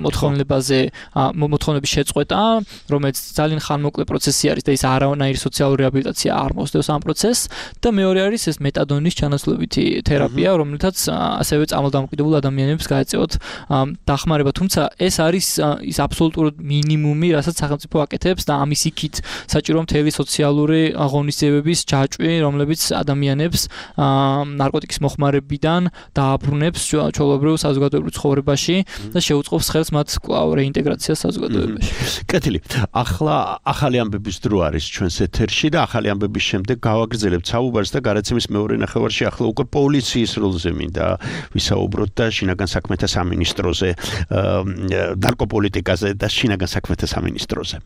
მოთხოვნების შეწყვეტა, რომელიც ძალიან ხანმოკლე პროცესი არის და ის არანაირი სოციალური რეაბილიტაცია არ მოსდევს ამ პროცესს და მეორე არის ეს მეტადონის ჩანაცვლებითი თერაპია, რომელთაც ასევე წამალდამოკიდებულ ადამიანებს გაეწევათ დახმარება, თუმცა ეს არის ის აბსოლუტურად მინიმუმი, რასაც სახელმწიფო აკეთებს და ამის იქით საჭირო მთელი სოციალური ღონისძიებების ჯაჭვი, რომლებიც ადამიანებს ნარკოტიკის მოხმარებიდან დააბრუნებს ჩვეულებრივ საზოგადოებრივ ცხოვრებაში და შეუწყობს ხელს მათ კვლავ რეინტეგრაციას საზოგადოებაში. კეთილი. ახლა ახალი ამბების დრო არის ჩვენს ეთერში და ახალი ამბების შემდეგ გავაგრძელებთ საუბარს და გარაცემის მეორე ნახევარში ახლა უკვე პოლიციის როლზე მინდა ვისაუბროთ და შინაგან საქმეთა სამინისტროზე, ნარკოპოლიტიკაზე და შინაგან საქმეთა სამინისტროზე.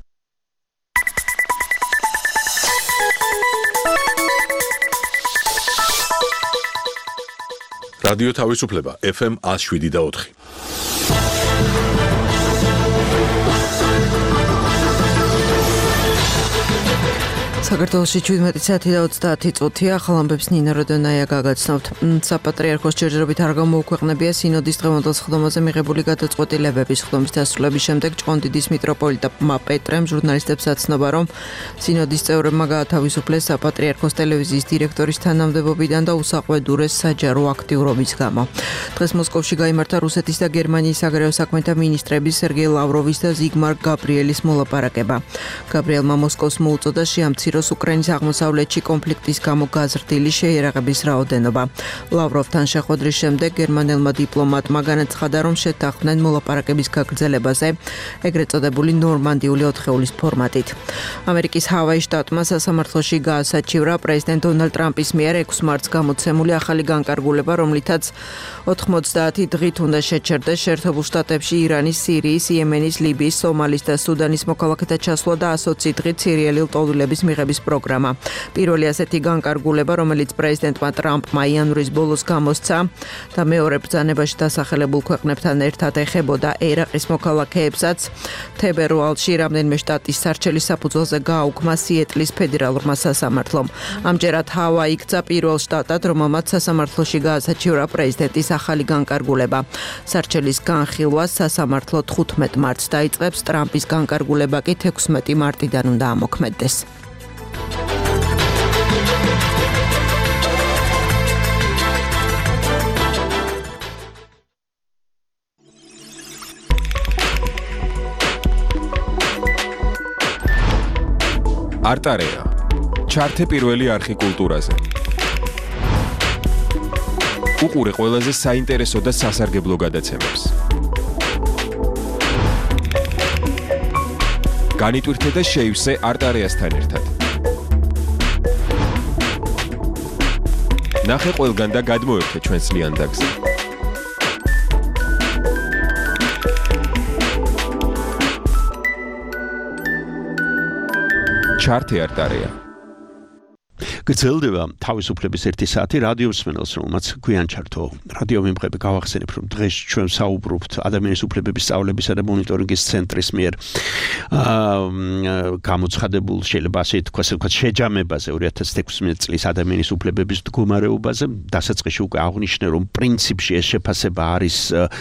რადიო თავისუფლება FM 107.4. საქართველოში 17 საათი და 30 წუთია, ახალ ამბებს ნინა როდონაია გაგაცნობთ. საპატრიარქოს ჯერჯერობით არ გამოუქვეყნებია სინოდის დღევანდელ სხდომაზე მიღებული გადაწყვეტილებები. სხდომის დასრულების შემდეგ ჭყონდიდის მიტროპოლიტმა პეტრემ ჟურნალისტებს აცნობა, რომ სინოდის წევრებმა გაათავისუფლეს საპატრიარქოს ტელევიზიის დირექტორის თანამდებობიდან და უსაყვედურეს საჯარო აქტიურობის გამო. დღეს მოსკოვში გაიმართა რუსეთის და გერმანიის საგარეო საქმეთა მინისტრების სერგეი ლავროვის და ზიგმარ გაბრიელის მოლაპარაკება. გაბრიელმა მოსკოვს მოუწოდა შეამციროს დროს უკრაინის აღმოსავლეთში კონფლიქტის გამო გაზრდილი შეიარაღების რაოდენობა. ლავროვთან შეხვედრის შემდეგ გერმანელმა დიპლომატმა განაცხადა, რომ შეთანხმდნენ მოლაპარაკების გაგრძელებაზე, ეგრეთ წოდებული ნორმანდიული 4-ეულის ფორმატით. ამერიკის ჰავაის შტატმა სასამართლოში გაასაჩივრა პრეზიდენტ დონალდ ტრამპის მიერ 6 მარტს გამოცემული ახალი განკარგულება, რომლითაც 90 დღით უნდა შეჩერდეს შეერთებულ შტატებში ირანის, სირიის, იემენის, ლიბიის, სომალის და სუდანის მოქალაქეთა ჩასვლა და 120 დღით სირიელი ლტოლვილების მიღების პროგრამა. პირველი ასეთი განკარგულება, რომელიც პრეზიდენტმა ტრამპმა იანვრის ბოლოს გამოსცა და მეორე ბრძანებაში დასახელებულ ქვეყნებთან ერთად ეხებოდა ერაყის მოქალაქეებსაც, თებერვალში რამდენიმე შტატის სარჩელის საფუძველზე გააუქმა სიეტლის ფედერალურმა სასამართლომ. ამჯერად ჰავა იქცა პირველ შტატად, რომელმაც სასამართლოში გაასაჩივრა პრეზიდენტის ახალი განკარგულება. სარჩელის განხილვას სასამართლო 15 მარტს დაიწყებს, ტრამპის განკარგულება კი 16 მარტიდან უნდა ამოქმედდეს. არტარეა. ჩართე პირველი არხი კულტურაზე. უყურე ყველაზე საინტერესო და სასარგებლო გადაცემებს. განიტვირთე და შეივსე არტარეასთან ერთად. ნახე ყველგან და გადმოერთე ჩვენს ლიანდაგზე. ჩართე არტარეა. გრძელდება თავისუფლების 1 საათი რადიო მსმენელს, რომელმაც გვიან ჩართო რადიო მიმღები გავახსენებ, რომ დღეს ჩვენ საუბრობთ ადამიანის უფლებების სწავლებისა და მონიტორინგის ცენტრის მიერ გამოცხადებულ, შეიძლება ასე ვთქვათ, შეჯამებაზე 2016 წლის ადამიანის უფლებების მდგომარეობაზე. დასაწყისში უკვე აღვნიშნე, რომ პრინციპში ეს შეფასება არის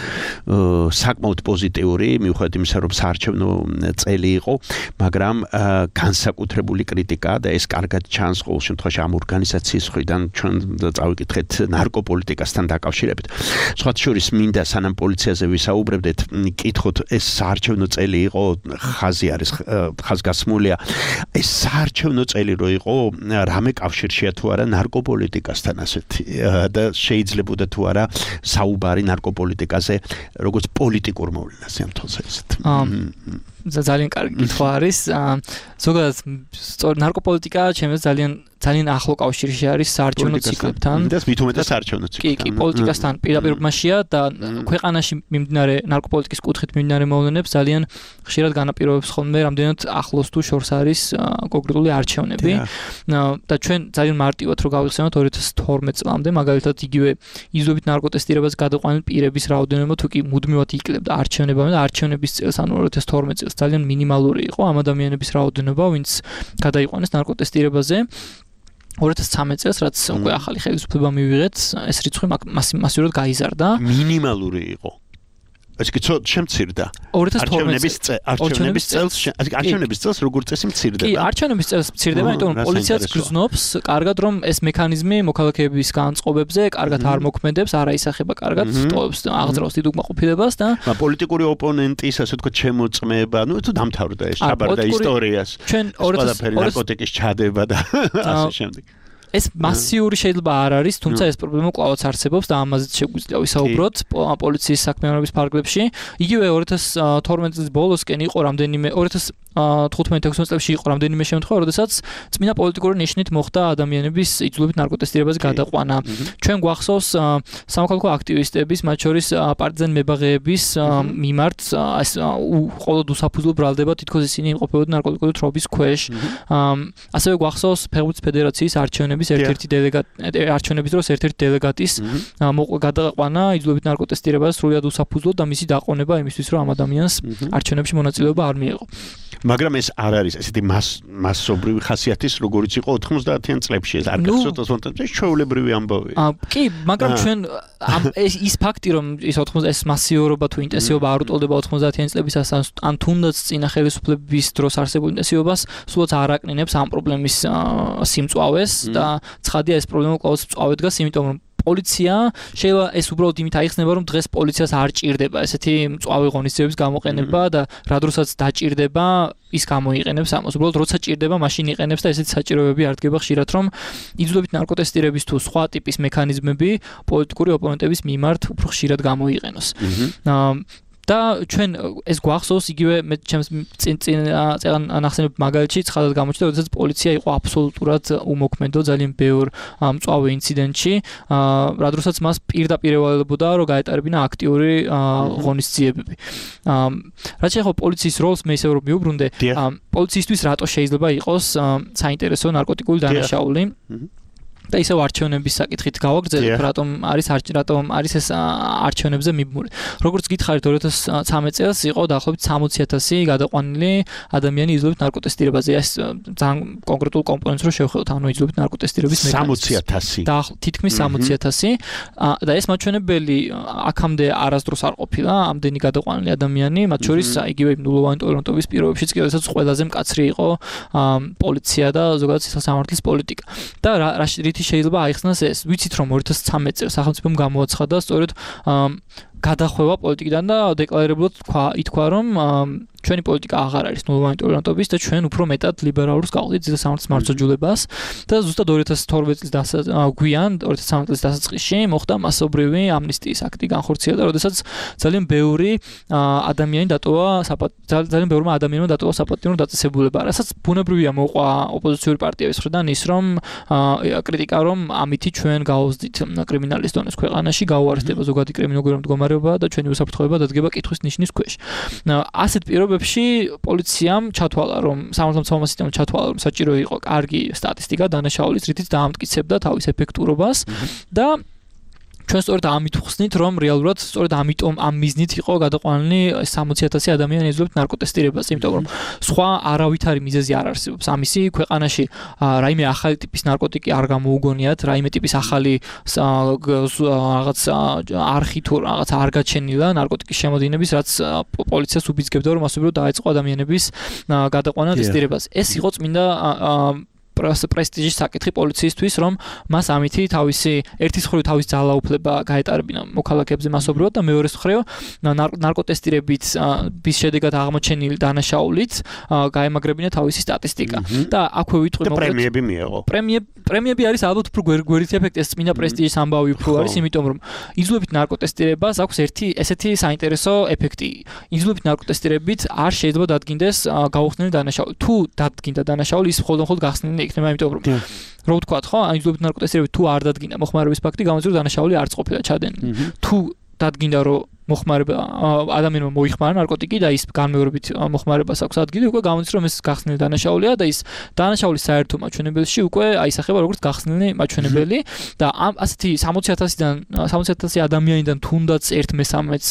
საკმაოდ პოზიტიური, მიუხედავად იმისა, რომ საარჩევნო წელი იყო, მაგრამ განსაკუთრებული კრიტიკა და ეს კარგად ჩანს ყოველ შემთხვევაში ამ ორგანიზაციის მხრიდან ჩვენ წავიკითხეთ ნარკოპოლიტიკასთან დაკავშირებით. სხვათა შორის მინდა სანამ პოლიციაზე ვისაუბრებდეთ, კითხოთ ეს საარჩევნო წელი იყო, ხაზი არის ხაზგასმულია. ეს საარჩევნო წელი რო იყო, რამე კავშირშია თუ არა ნარკოპოლიტიკასთან ასეთი და შეიძლებოდა თუ არა საუბარი ნარკოპოლიტიკაზე, როგორც პოლიტიკურ მოვლენაზე ამ თვალსა ისეთ. ძალიან კარგი კითხვა არის. ზოგადად ნარკოპოლიტიკა ჩემს ძალიან ახლო კავშირში არის საარჩევნო ციკლებთან. და მით უმეტეს საარჩევნო ციკლთან. კი, პოლიტიკასთან პირდაპირ უბმაშია და ქვეყანაში მიმდინარე ნარკოპოლიტიკის კუთხით მიმდინარე მოვლენებს ძალიან ხშირად განაპირობებს ხოლმე რამდენად ახლოს თუ შორს არის კონკრეტული არჩევნები. და ჩვენ ძალიან მარტივად რო გავიხსენოთ 2012 წლამდე, მაგალითად იგივე იზობით ნარკოტესტირებას გადაყვანილ პირების რაოდენობა თუ კი მუდმივად იკლებდა არჩევნებამდე და არჩევნების წელს, ანუ 2012 წელს ძალიან მინიმალური იყო ამ ადამიანების რაოდენობა, ვინც გადაიყვანეს ნარკოტესტირებაზე. 2013 წელს, რაც უკვე ახალი ხელისუფლება მივიღეთ, ეს რიცხვი მასიურად გაიზარდა. მინიმალური იყო. ეს კი ცოტა შემცირდა. არჩევნების წელს როგორც წესი მცირდება. კი, არჩევნების წელს მცირდება, იმიტომ რომ პოლიციაც გრძნობს კარგად, რომ ეს მექანიზმი მოქალაქეების განწყობებზე კარგად არ მოქმედებს, არ აისახება კარგად, ტოვებს აღძრავს დიდ უკმაყოფილებას და პოლიტიკური ოპონენტის, ასე ვთქვათ, შემოწმება, თუ დამთავრდა ეს ჩაბარდა ისტორიას. ჩვენ 2000 ნარკოტიკის ჩადება და ასე შემდეგ. ეს მასიური შეიძლება არ არის, თუმცა ეს პრობლემა კვლავაც არსებობს და ამაზეც შეგვიძლია ვისაუბროთ პოლიციის საქმიანობის ფარგლებში. იგივე 2012 წლის ბოლოსკენ იყო რამდენიმე 2015-16 წლებში იყო რამდენიმე შემთხვევა, როდესაც წმინდა პოლიტიკური ნიშნით მოხდა ადამიანების იძულებით ნარკოტესტირებაზე გადაყვანა. ჩვენ გვახსოვს სამოქალაქო აქტივისტების, მათ შორის პარტიზან მებაღეების მიმართ ყოველ უსაფუძვლო ბრალდება, თითქოს ისინი იმყოფებოდნენ ნარკოტიკული თრობის ქვეშ. ასევე გვახსოვს ფეხბურთის ფედერაციის არჩევნების არჩევნების დროს ერთ-ერთი დელეგატის გადაყვანა იძულებით ნარკოტესტირებას სრულად უსაფუძვლოდ და მისი დაყონება იმისთვის, რომ ამ ადამიანს არჩევნებში მონაწილეობა არ მიეღო. მაგრამ ეს არ არის ესეთი მასობრივი ხასიათის, როგორც იყო 90-იან წლებში, ეს არ გახსოვთ 90-იან წლებში ჩვეულებრივი ამბავი. კი, მაგრამ ჩვენ ის ფაქტი, რომ ეს მასიურობა თუ ინტენსივობა არ უტოლდება 90-იან წლებისას, ან თუნდაც წინა ხელისუფლების დროს არსებულ ინტენსივობას, სულაც არ აკნინებს ამ პრობლემის სიმწვავეს და ცხადია ეს პრობლემა კვლავ წავედგას, იმიტომ რომ პოლიცია შეიძლება ეს უბრალოდ იმით აიხსნება, რომ დღეს პოლიციას არ ჭირდება ესეთი მწვავე ღონისძიებების გამოყენება და რა დროსაც დაჭირდება, ის გამოიყენებს ამას. უბრალოდ როცა ჭირდება, მაშინ იყენებს და ესეთი საჭიროებები არ დგება ხშირად, რომ იძულებით ნარკოტესტირების თუ სხვა ტიპის მექანიზმები პოლიტიკური ოპონენტების მიმართ უფრო ხშირად გამოიყენოს. და ჩვენ ეს გვახსოვს იგივე მე ჩემს წინ ნახსენებ მაგალითში ცხადად გამოჩნდა, როდესაც პოლიცია იყო აბსოლუტურად უმოქმედო ძალიან ბევრ მწვავე ინციდენტში, რა დროსაც მას პირდაპირ ევალებოდა, რომ გაეტარებინა აქტიური ღონისძიებები. რაც შეეხება პოლიციის როლს, მე ისევ რომ მიუბრუნდე, პოლიციისთვის რატო შეიძლება იყოს საინტერესო ნარკოტიკული დანაშაული? და ისევ არჩევნების საკითხით გავაგრძელებ, რატომ არის ეს არჩევნებზე მიბმული. როგორც გითხარით 2013 წელს იყო დაახლოებით 60,000 გადაყვანილი ადამიანი იძულებით ნარკოტესტირებაზე. ეს ძალიან კონკრეტულ კომპონენტს რო შევხედოთ, ანუ იძულებით ნარკოტესტირების მექანიზმი. 60,000. და თითქმის 60,000 და ეს მაჩვენებელი აქამდე არასდროს არ ყოფილა ამდენი გადაყვანილი ადამიანი, მათ შორის იგივე ნულოვანი ტოლერანტობის პირობებშიც კი, როდესაც ყველაზე მკაცრი იყო პოლიცია და ზოგადად სისხლსამართლის პოლიტიკა. და რითი შეიძლება აიხსნას ეს. ვიცით რომ 2013 წელს სახელმწიფომ გამოაცხადა სწორედ გადახვევა პოლიტიკიდან და დეკლარირებულად ითქვა რომ ჩვენი პოლიტიკა აღარ არის ნულოვანი ტოლერანტობის და ჩვენ უფრო მეტად ლიბერალურს გავყიდით სისხლსამართლის მარცხოჯულებას და ზუსტად 2012 წლის გვიან 2013 წლის დასაწყისში მოხდა მასობრივი ამნისტიის აქტი განხორციელდა, როდესაც ძალიან ბევრი ადამიანი დატოვა ძალიან ბევრმა ადამიანმა დატოვა საპატიმრო დაწესებულება, რასაც ბუნებრივია მოყვა ოპოზიციური პარტიების მხრიდან ის რომ კრიტიკა რომ ამითი ჩვენ გავავსდით კრიმინალის დონეს ქვეყანაში, გაუარესდება ზოგადი კრიმინოლოგიური მდგომარეობა და ჩვენი უსაფრთხოება დადგება კითხვის ნიშნის ქვეშ. ასეთ პირობებში პოლიციამ ჩათვალა რომ სამართალმცავმა სისტემამ ჩათვალა რომ საჭირო იყო კარგი სტატისტიკა დანაშაულის, რითიც დაამტკიცებდა თავის ეფექტურობას და ჩვენ სწორედ ამით ვხსნით, რომ რეალურად სწორედ ამიტომ ამ მიზნით იყო გადაყვანილი 60,000 ადამიანი იძულებით ნარკოტესტირებას, იმიტომ რომ სხვა არავითარი მიზეზი არ არსებობს. ამისი ქვეყანაში რაიმე ახალი ტიპის ნარკოტიკი არ გამოუგონიათ, რაიმე ტიპის ახალი რაღაც არხი თუ რაღაც არ გაჩენილა ნარკოტიკის შემოდინების, რაც პოლიციას უბიძგებდა რომ მასობრივად დაეწყო ადამიანების გადაყვანა ტესტირებას. ეს იყო წმინდა პრესტიჟის საკითხი პოლიციისთვის, რომ მას ამითი ერთის მხრივ თავის ძალაუფლება გაეტარებინა მოქალაქეებზე მასობრივად და მეორეს მხრივ ნარკოტესტირებით bis შედეგად აღმოჩენილი დანაშაულით გაემაგრებინა თავისი სტატისტიკა. და აქვე ვიტყვი მოკლედ პრემიები მიეღო. პრემიები არის ალბათ უფრო გვერდით ეფექტი, ეს წმინდა პრესტიჟის ამბავი უფრო არის, იმიტომ რომ იძულებით ნარკოტესტირებას აქვს ესეთი საინტერესო ეფექტი. იძულებით ნარკოტესტირებით არ შეიძლება დადგინდეს გაუხსნელი დანაშაული. თუ დადგინდა დანაშაული, ის მხოლოდ გახსნილი იქნება, იმიტომ რომ რო ვთქვათ, ხო, ან იძულებით ნარკოტესტირებით თუ არ დადგინდა მოხმარების ფაქტი, გამოიწვია დანაშაული არც ყოფილა ჩადენილი. თუ დადგინდა რომ მოხმარება ადამიანმა მოიხმარა ნარკოტიკი და ის განმეორებით მოხმარებას აქვს ადგილი, უკვე გამოიწვია რომ ეს გახსნილი დანაშაულია და ის დანაშაულის საერთო მაჩვენებელში უკვე აისახება როგორც გახსნილი მაჩვენებელი და ამ ასეთი 60,000 ადამიანიდან თუნდაც 1/13-ს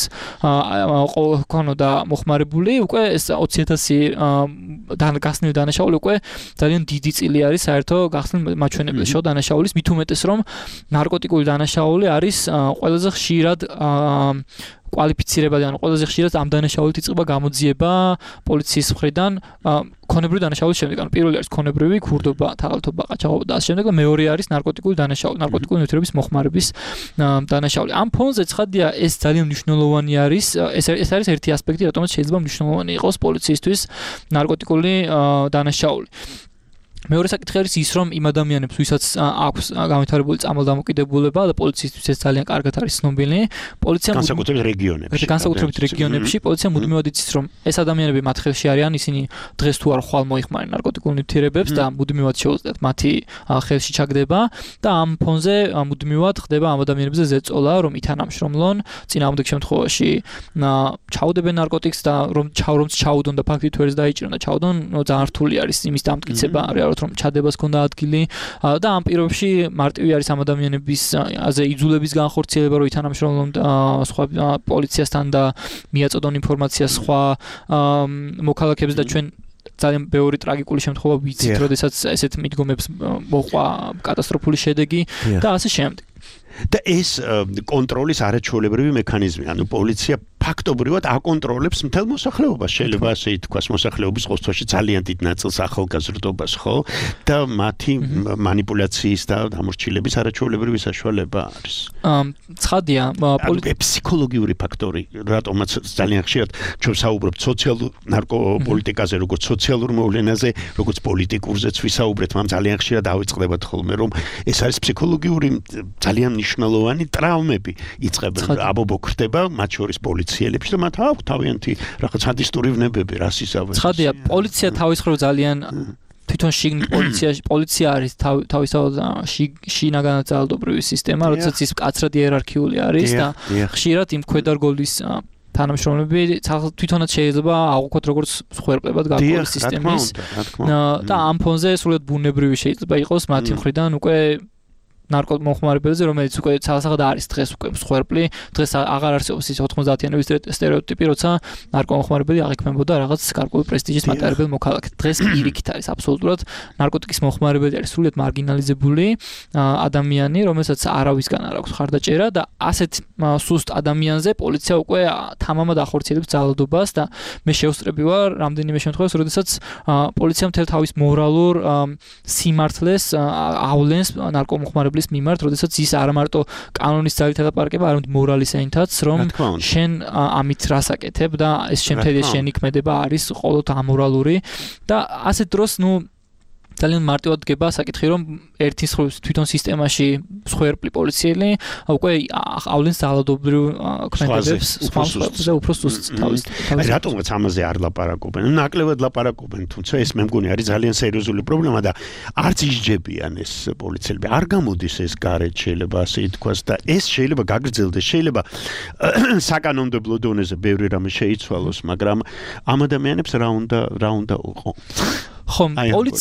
ქონოდა მოხმარებული, უკვე ეს 20,000 გახსნილი დანაშაული უკვე ძალიან დიდი წილი არის საერთო გახსნილი მაჩვენებელში დანაშაულის, მით უმეტეს რომ ნარკოტიკული დანაშაული არის ყველაზე ხშირად კვალიფიცირებადი, ანუ ყველაზე ხშირად ამ დანაშაულით იწყება გამოძიება პოლიციის მხრიდან ქონებრივი დანაშაულის შემდეგ. ანუ პირველი არის ქონებრივი, ქურდობა, თაღალთობა, ყაჩაღობა და ასე შემდეგ და მეორე არის ნარკოტიკული დანაშაული, ნარკოტიკული ნივთიერების მოხმარების დანაშაული. ამ ფონზე ცხადია ეს ძალიან მნიშვნელოვანი არის, ეს არის ერთი ასპექტი, რატომაც შეიძლება მნიშვნელოვანი იყოს პოლიციისთვის ნარკოტიკული დანაშაული. მეორე საკითხი არის ის, რომ იმ ადამიანებს, ვისაც აქვს განვითარებული წამალდამოკიდებულება და პოლიციისთვის ეს ძალიან კარგად არის ცნობილი, პოლიცია განსაკუთრებით რეგიონებში პოლიცია მუდმივად იცის, რომ ეს ადამიანები მათ ხელში არიან, ისინი დღეს თუ არ ხვალ მოიხმარენ ნარკოტიკულ ნივთიერებებს და მუდმივად შეუძლიათ მათი ხელში ჩაგდება და ამ ფონზე მუდმივად ხდება ამ ადამიანებზე ზეწოლა, რომ ითანამშრომლონ, წინააღმდეგ შემთხვევაში ჩაუდებენ ნარკოტიკს და რომ ჩაუდონ და ფაქტით ვერც დაიჭირონ და ჩაუდონ, ძალიან რთული არის იმის დამტკიცება, რომ ჩადებას ქონდა ადგილი და ამ პირობებში მარტივი არის ამ ადამიანების აზე იძულების განხორციელება, რომ ითანამშრომლონ სხვა პოლიციასთან და მიაწოდონ ინფორმაციას სხვა მოქალაქეებს და ჩვენ ძალიან ბევრი ტრაგიკული შემთხვევა ვიცით, როდესაც ესეთ მიდგომებს მოყვა კატასტროფული შედეგი და ასე შემდეგ. და ეს კონტროლის არაჩვეულებრივი მექანიზმი, ანუ პოლიცია ფაქტობრივად აკონტროლებს მთელ მოსახლეობას. შეიძლება ასე ითქვას, მოსახლეობის ყოველთვის ძალიან დიდ ნაწილს ახალგაზრდობას, ხო? და მათი манипуляციის და დამორჩილების არაჩვეულებრივი საშუალება არის. ცხადია, ფსიქოლოგიური ფაქტორი, რატომაც ძალიან ხშირად ჩვენ საუბრობთ სოციალურ ნარკოპოლიტიკაზე, როგორც სოციალურ მოვლენაზე, როგორც პოლიტიკურზეც ვისაუბრეთ, მაგრამ ძალიან ხშირად დავიწყდებათ ხოლმე, რომ ეს არის ფსიქოლოგიური ძალიან მნიშვნელოვანი ტრავმები იწყებენ, აბობო ხდება მათ შორის პოლიციელებში და მათ აქვთ თავიანთი რაღაც სადისტური ვნებები, რასისავე. ცხადია, პოლიცია თავის მხრივ ძალიან თვითონ შიგნით პოლიცია არის თავისთავად შინაგანად ძალადობრივი სისტემა, როდესაც ის მკაცრად იერარქიული არის და ხშირად იმ ქვედარგოლის თანამშრომლები თვითონაც შეიძლება აღვქვათ როგორც მსხვერპლებად გარკვეული სისტემის და ამ ფონზე სრულად ბუნებრივი შეიძლება იყოს მათი მხრიდან უკვე ნარკომოხმარებელზე, რომელიც უკვე ცალსაღად არის დღეს უკვე მსხვერპლი. დღეს აღარ არსებობს ის 90-იანების სტერეოტიპი, როცა ნარკომოხმარებელი აღიქმებოდა რაღაც გარკვეული პრესტიჟის მატარებელ მოქალაქედ. დღეს პირიქით არის აბსოლუტურად ნარკოტიკის მოხმარებელი არის სრულად მარგინალიზებული ადამიანი, რომელსაც არავისგან არ აქვს ხარდაჭერა და ასეთ სუსტ ადამიანზე პოლიცია უკვე თამამად ახორციელებს ძალადობას და მე შევსწრები ვარ რამდენიმე შემთხვევაში, როდესაც პოლიციამ მთელ თავის მორალურ სიმართლეს ავლენს ნარკომოხმარებლის მიმართ, როდესაც ის არა მარტო კანონის ძალით ელაპარაკება, არამედ მორალის ენითაც, რომ შენ ამით რას აკეთებ და ეს შემთხვევაში შენი ქმედება არის ყოველთ ამორალური და ასეთ დროს ძალიან მარტივად დგება საკითხი, რომ ერთის თვითონ სისტემაში მსხვერპლი პოლიციელი უკვე ავლენს ძალადობრივ ქმედებებს, სხვა უფრო სუსტ თავის. რატომაც ამაზე არ ლაპარაკობენ? ნაკლებად ლაპარაკობენ, თუმცა ეს მე მგონი არის ძალიან სერიოზული პრობლემა და არც ისჯებიან ეს პოლიციელები. არ გამოდის ეს გარეთ შეიძლება ასე ითქვას და ეს შეიძლება გაგრძელდეს, შეიძლება საკანონმდებლო დონეზე ბევრი რამე შეიცვალოს, მაგრამ ამ ადამიანებს რა უნდა უყო? ხომ,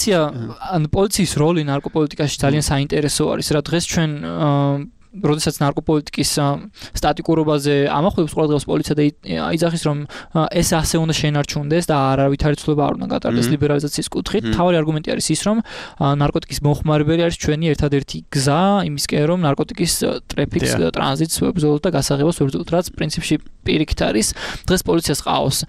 პოლიციის როლი ნარკოპოლიტიკაში ძალიან საინტერესო არის, რა დღეს ჩვენ როდესაც ნარკოპოლიტიკის სტატიკურობაზე ამახვილებს ყურადღებას პოლიცია და იძახის, რომ ეს ასე უნდა შენარჩუნდეს და არავითარი ცვლილება არ უნდა გატარდეს ლიბერალიზაციის კუთხით. თავი არგუმენტი არის ის, რომ ნარკოტიკის მოხმარებელი არის ჩვენი ერთადერთი გზა იმისკენ, რომ ნარკოტიკის ტრაფიკს, ტრანზიტს ვებრძოლოთ და გასაღებოს ვებრძოლოთ, რაც პრინციპში პირიქით არის. დღეს პოლიციას ყავს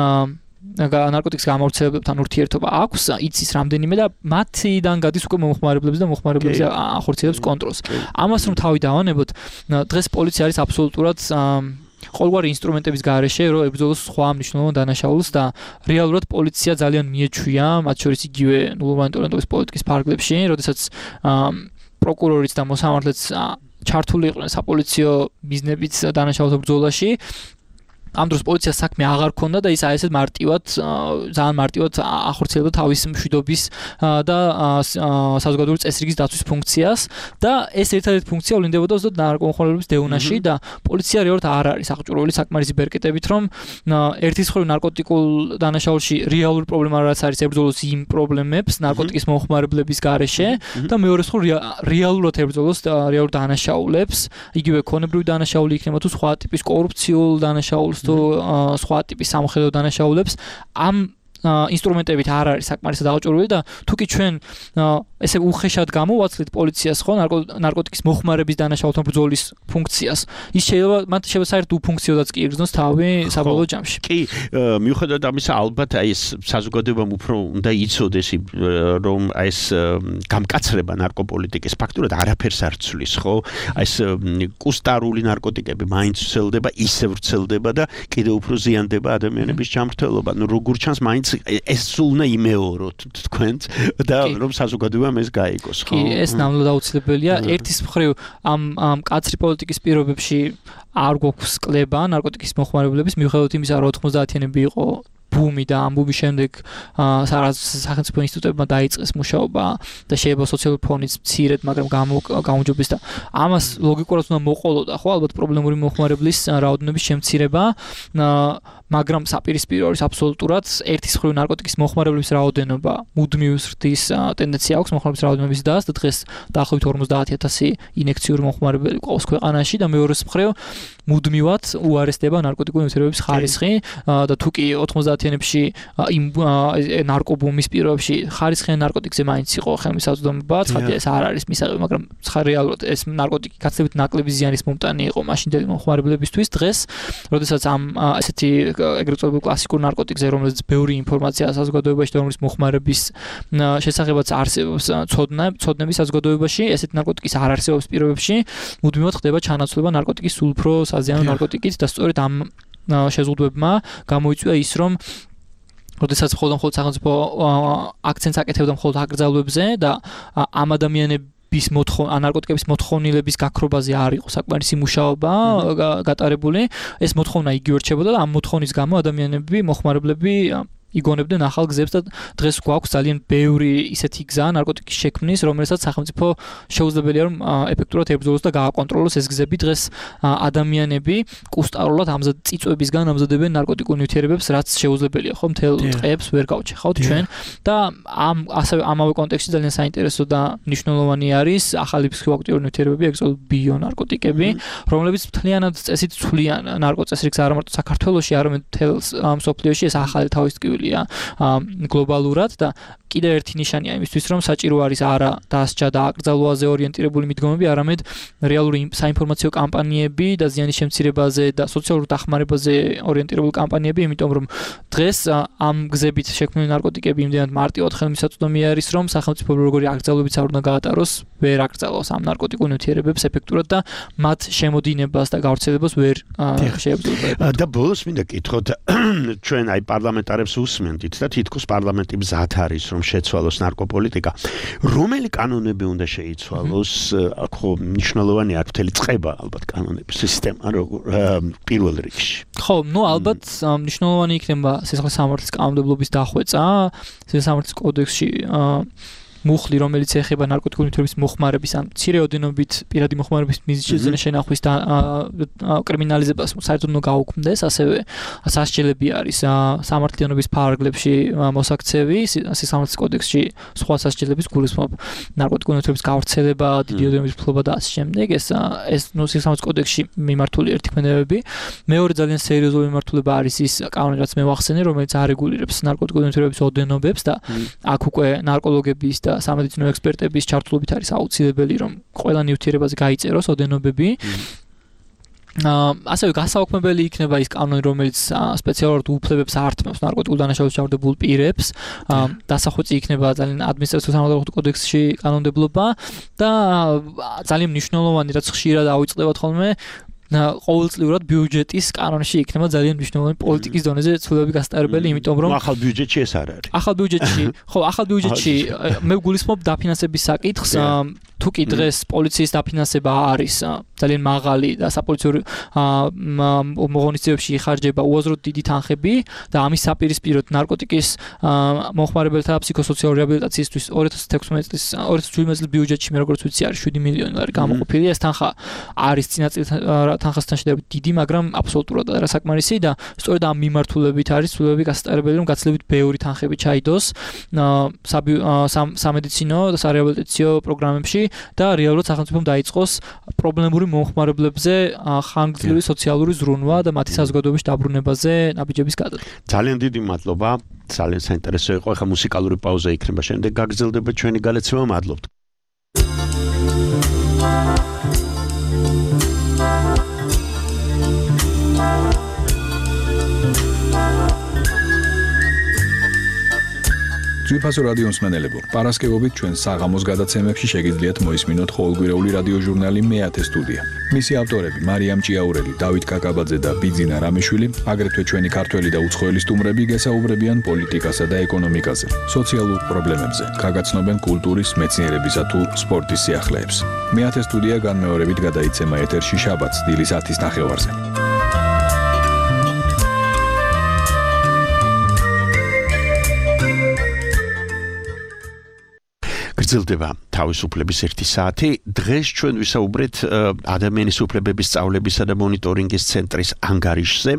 ნარკოტიკის გამავრცელებლებთან ურთიერთობა აქვს, იცის რამდენიმე და მათიდან გადის უკვე მოხმარებლებს და მოხმარებლებზე ახორციელებს კონტროლს. ამას რომ თავი დავანებოთ, დღეს პოლიცია არის აბსოლუტურად ყოველგვარი ინსტრუმენტების გარეშე, რომ ებრძოლოს სხვა მნიშვნელოვან დანაშაულს და რეალურად პოლიცია ძალიან მიეჩვია, მათ შორის იგივე ნულოვანი ტოლერანტობის პოლიტიკის ფარგლებში, როდესაც პროკურორიც და მოსამართლეც ჩართული იყვნენ საპოლიციო მიზნებით დანაშაულთა ბრძოლაში. ამ დროს პოლიციას საქმე აღარ ქონდა და ის ასეთ მარტივად, ძალიან მარტივად ახორციელებდა თავის მშვიდობის და საზოგადოებრივი წესრიგის დაცვის ფუნქციას და ეს ერთადერთი ფუნქცია ვლინდებოდა ზუსტად ნარკომოხმარებლების დევნაში და პოლიცია რეალურად არ არის აღჭურვილი საკმარისი ბერკეტებით, რომ ერთის მხრივ ნარკოტიკულ დანაშაულში რეალური პრობლემა რაც არის ებრძოლოს იმ პრობლემებს ნარკოტიკის მოხმარებლების გარეშე და მეორე მხრივ რეალურად ებრძოლოს რეალურ დანაშაულებს, იგივე ქონებრივი დანაშაული იქნება თუ სხვა ტიპის კორუფციულ დანაშაულს თუ სხვა ტიპის სამხედრო დანაშაულებს ამ ინსტრუმენტებით არ არის საკმარისად აღჭურვილი და თუკი ჩვენ ესე უხეშად გამოვაცლით პოლიციას ხო ნარკოტიკის მოხმარების დანაშაულთან ბრძოლის ფუნქციას ის შეიძლება მათ შეიძლება საერთოდ უფუნქციოდაც კი იგრძნოს თავი საბოლოო ჯამში. კი, მიუხედავად ამისა ალბათ აი ეს საზოგადოებამ უფრო უნდა იცოდეს რომ აი ეს გამკაცრება ნარკოპოლიტიკის ფაქტურად არაფერს არ ცვლის, ხო? აი ეს კუსტარული ნარკოტიკები მაინც ვრცელდება, ისე ვრცელდება და კიდევ უფრო ზიანდება ადამიანების ჯანმრთელობა. ნუ როგორ ჩანს მაინც ეს სულ უნდა იმეოროთ თქვენც და რომ საზოგადოებამ ეს გაიგოს, ხო? კი, ეს ნამდვილად აუცილებელია. ერთის მხრივ ამ კაცრი პოლიტიკის პირობებში არ გვაქვს კლება ნარკოტიკის მოხმარებლების, მიუხედავად იმისა, რომ 90-იანები იყო ბუმი და ამ ბუმის შემდეგ სახელმწიფო ინსტიტუტებმა დაიწყეს მუშაობა და შეიძლება სოციალური ფონიც მცირედ, მაგრამ გამოჯობის და ამას ლოგიკურად უნდა მოყოლოდა, ხო, ალბათ პრობლემური მოხმარებლის რაოდენობის შემცირება, მაგრამ საპირისპირო არის აბსოლუტურად ერთის მხრივ ნარკოტიკის მოხმარებლების რაოდენობა მუდმივ ზრდის ტენდენცია აქვს მოხმარებლების რაოდენობის დას და დღეს დაახლოებით 50000 ინექციური მოხმარებელი ყავს ქვეყანაში და მეორეს მხრივ მუდმივად უარესდება ნარკოტიკული ნივთიერებების ხარისხი და თუ კი 90-იანებში იმ ნარკობუმის პირობებში ხარისხიან ნარკოტიკზე მაინც იყო ხელმისაწვდომობა, ცხადია ეს არ არის მისაღები, მაგრამ რეალურად ეს ნარკოტიკი გაცილებით ნაკლები ზიანის მომტანი იყო მაშინდელი მოხმარებლებისთვის. დღეს, როდესაც ამ ესეთი ეგრეთ წოდებულ კლასიკურ ნარკოტიკზე, რომელიც ბევრი ინფორმაცია საზოგადოებაში და რომლის მოხმარების შესახებაც არსებობს ცოდნების საზოგადოებაში, ესეთი ნარკოტიკის არ არსებობის პირობებში მუდმივად ხდება ჩანაცვლება ნარკოტიკის სულ უფრო საზიანო ნარკოტიკით და სწორედ ამ შეზღუდვებმა გამოიწვია ის, რომ როდესაც მხოლოდ სახელმწიფო აქცენტს აკეთებდა მხოლოდ აკრძალვებზე და ამ ადამიანების ნარკოტიკების მოთხოვნილების გაქრობაზე არ იყო საკმარისი მუშაობა გატარებული, ეს მოთხოვნა იგივე რჩებოდა და ამ მოთხოვნის გამო ადამიანები, მოხმარებლები იგონებდნენ ახალ გზებს და დღეს გვაქვს ძალიან ბევრი ისეთი გზა ნარკოტიკის შექმნის, რომელსაც სახელმწიფო შეუძლებელია რომ ეფექტურად ებრძოლოს და გააკონტროლოს ეს გზები. დღეს ადამიანები კუსტარულად წიწვებისგან ამზადებენ ნარკოტიკულ ნივთიერებებს, რაც შეუძლებელია, ხო, მთელ ტყეებს ვერ გავჩეხავთ ჩვენ და ამავე კონტექსტში ძალიან საინტერესო და მნიშვნელოვანი არის ახალი ფსიქოაქტიური ნივთიერებები, ეგრეთ ბიონარკოტიკები, რომლებიც მთლიანად წესით ცვლიან ნარკოწესრიგს არა მარტო საქართველოში, არამედ მთელ მსოფლიოში. ეს ახალი თავის გლობალურად და კიდევ ერთი ნიშანია იმისთვის, რომ საჭირო არის არა დასჯა და აკრძალვაზე ორიენტირებული მიდგომები, არამედ რეალური საინფორმაციო კამპანიები და ზიანის შემცირებაზე და სოციალურ დახმარებაზე ორიენტირებული კამპანიები, იმიტომ რომ დღეს ამ გზებით შექმნილი ნარკოტიკები იმდენად მარტივად ხელმისაწვდომი არის, რომ სახელმწიფო როგორი აკრძალვებიც არ უნდა გაატაროს, ვერ აკრძალავს ამ ნარკოტიკულ ნივთიერებებს ეფექტურად და მათ შემოდინებას და გავრცელებას ვერ შეებრძოლება. და ბოლოს მინდა კითხოთ, ჩვენ აი პარლამენტარებს უსმენთ და თითქოს პარლამენტი მზად არის რომ შეცვალოს ნარკოპოლიტიკა. რომელი კანონები უნდა შეიცვალოს? ხო, მნიშვნელოვანი არის მთელი წყება ალბათ კანონების სისტემა პირველ რიგში. ხო, ალბათ მნიშვნელოვანი იქნება სიცოცხლის სამართლის კანონმდებლობის დახვეწა, სიცოცხლის სამართლის კოდექსში მუხლი, რომელიც ეხება ნარკოტიკული ნივთიერების მოხმარების ან მცირე ოდენობით პირადი მოხმარების მიზეზზე შენახვის და კრიმინალიზებას საერთოდ უნდა გაუქმდეს, ასევე სასჯელები არის სამართლიანობის ფარგლებში მოსაქცევი, სიცოცხლის კოდექსში სხვა სასჯელების გულისხმობ ნარკოტიკული ნივთიერების გავრცელება, დიდი ოდენობის ფლობა და ასე შემდეგ. ეს სიცოცხლის კოდექსში მიმართული ერთი ქმედებები. მეორე ძალიან სერიოზული მიმართულება არის ის კანონი, რაც მე ვახსენე, რომელიც არეგულირებს ნარკოტიკული ნივთიერების ოდენობებს და აქ უკვე ნარკოლოგების და სამედიცინო ექსპერტების ჩართულობით არის აუცილებელი, რომ ყველა ნივთიერებაზე გაიწეროს ოდენობები. ასევე გასაუქმებელი იქნება ის კანონი, რომელიც სპეციალურად უფლებებს ართმევს ნარკოტიკულ დანაშაულს ჩავდებულ პირებს. დასახვეწი იქნება ძალიან ადმინისტრაციულ სამართალთა კოდექსში კანონმდებლობა და ძალიან მნიშვნელოვანი, რაც ხშირად ავიწყდებათ ხოლმე, ყოველწლიურად ბიუჯეტის კანონში იქნება ძალიან მნიშვნელოვანი პოლიტიკის დონეზე ცვლილებები გასტარებელი, იმიტომ რომ ახალ ბიუჯეტში ეს არ არის. ახალ ბიუჯეტში მე ვგულისხმობ დაფინანსების საკითხს. თუ კი დღეს პოლიციის დაფინანსება არის ძალიან მაღალი და საპოლიციო მოღონისძიებებში იხარჯება უაზროდ დიდი თანხები და ამის საპირისპიროდ ნარკოტიკის მოხმარებელთა ფსიქოსოციალური რეაბილიტაციისთვის 2017 წლის ბიუჯეტში მე როგორც ვიცი არის 7 მილიონი ლარი გამოყოფილი. ეს თანხა არის წინა წლის თანხასთან შედარებით დიდი, მაგრამ აბსოლუტურად არასაკმარისი და სწორედ ამ მიმართულებით არის ცვლილებები გასტარებელი, რომ გაცილებით ბევრი თანხები ჩაიდოს სამედიცინო და სარეაბილიტაციო პროგრამებში და რეალურად სახელმწიფომ დაიწყოს პრობლემური მომხმარებლებზე ხანგრძლივი სოციალური ზრუნვა და მათი საზოგადოების დაბრუნებაზე ნაბიჯების გადადგმა. ძალიან დიდი მადლობა, ძალიან საინტერესო იყო. ახლა მუსიკალური პაუზა იქნება, შემდეგ გაგრძელდება ჩვენი გალეცება. მადლობთ. ძვირფასო რადიო მსმენელებო, პარასკევობით ჩვენ საღამოს გადაცემებში შეგიძლიათ მოისმინოთ ყოველკვირეული რადიო ჟურნალი მეათე სტუდია. მისი ავტორები მარიამ ჭიაურელი, დავით კაკაბაძე და ბიძინა რამიშვილი, აგრეთვე ჩვენი ქართველი და უცხოელი სტუმრები გესაუბრებიან პოლიტიკასა და ეკონომიკაზე, სოციალურ პრობლემებზე, გაგაცნობენ კულტურის, მეცნიერებისა თუ სპორტის სიახლეებს. მეათე სტუდია განმეორებით გადაიცემა ეთერში შაბათს დილის 10-ის ნახევარზე. გრძელდება თავისუფლების 1 საათი. დღეს ჩვენ ვისაუბრეთ ადამიანის უფლებების სწავლებისა და მონიტორინგის ცენტრის ანგარიშზე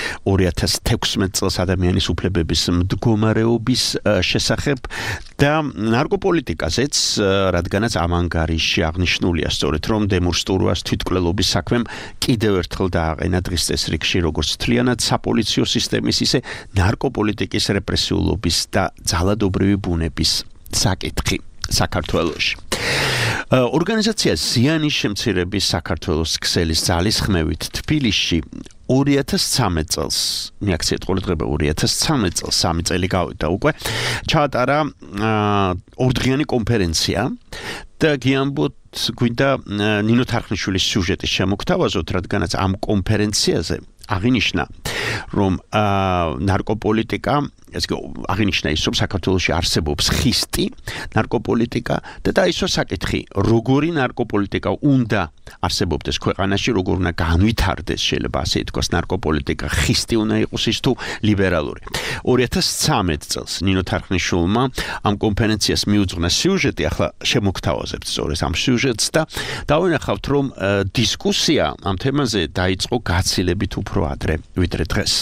2016 წელს ადამიანის უფლებების მდგომარეობის შესახებ და ნარკოპოლიტიკაზეც, რადგანაც ამ ანგარიშში აღნიშნულია სწორედ რომ დემურ სტურვას თვითმკვლელობის საქმემ კიდევ ერთხელ დააყენა დღის წესრიგში როგორც თლიანად საპოლიციო სისტემის ისე ნარკოპოლიტიკის რეპრესიულობის და ძალადობრივი ბუნების საკითხი საქართველოში. ორგანიზაცია ზიანის შემცირების საქართველოს ქსელის ძალისხმევით თბილისში 2013 წელს, მიაქციეთ ყურადღება 2013 წელს, 3 წელი გავიდა უკვე, ჩაატარა ორდღიანი კონფერენცია და გიამბოთ გვინდა ნინო თარხნიშვილის სიუჟეტის შემოგთავაზოთ, რადგანაც ამ კონფერენციაზე აღინიშნა, რომ ნარკოპოლიტიკა აღინიშნა ის, რომ საქართველოში არსებობს ხისტი ნარკოპოლიტიკა და დაისვა საკითხი, როგორი ნარკოპოლიტიკა უნდა არსებობდეს ქვეყანაში, როგორ უნდა განვითარდეს, შეიძლება ასე ითქვას, ნარკოპოლიტიკა ხისტი უნდა იყოს ის თუ ლიბერალური. 2013 წელს ნინო თარხნიშვილმა ამ კონფერენციას მიუძღვნა სიუჟეტი, ახლა შემოგთავაზებთ სწორედ ამ სიუჟეტს და დავინახავთ, რომ დისკუსია ამ თემაზე დაიწყო გაცილებით უფრო ადრე, ვიდრე დღეს.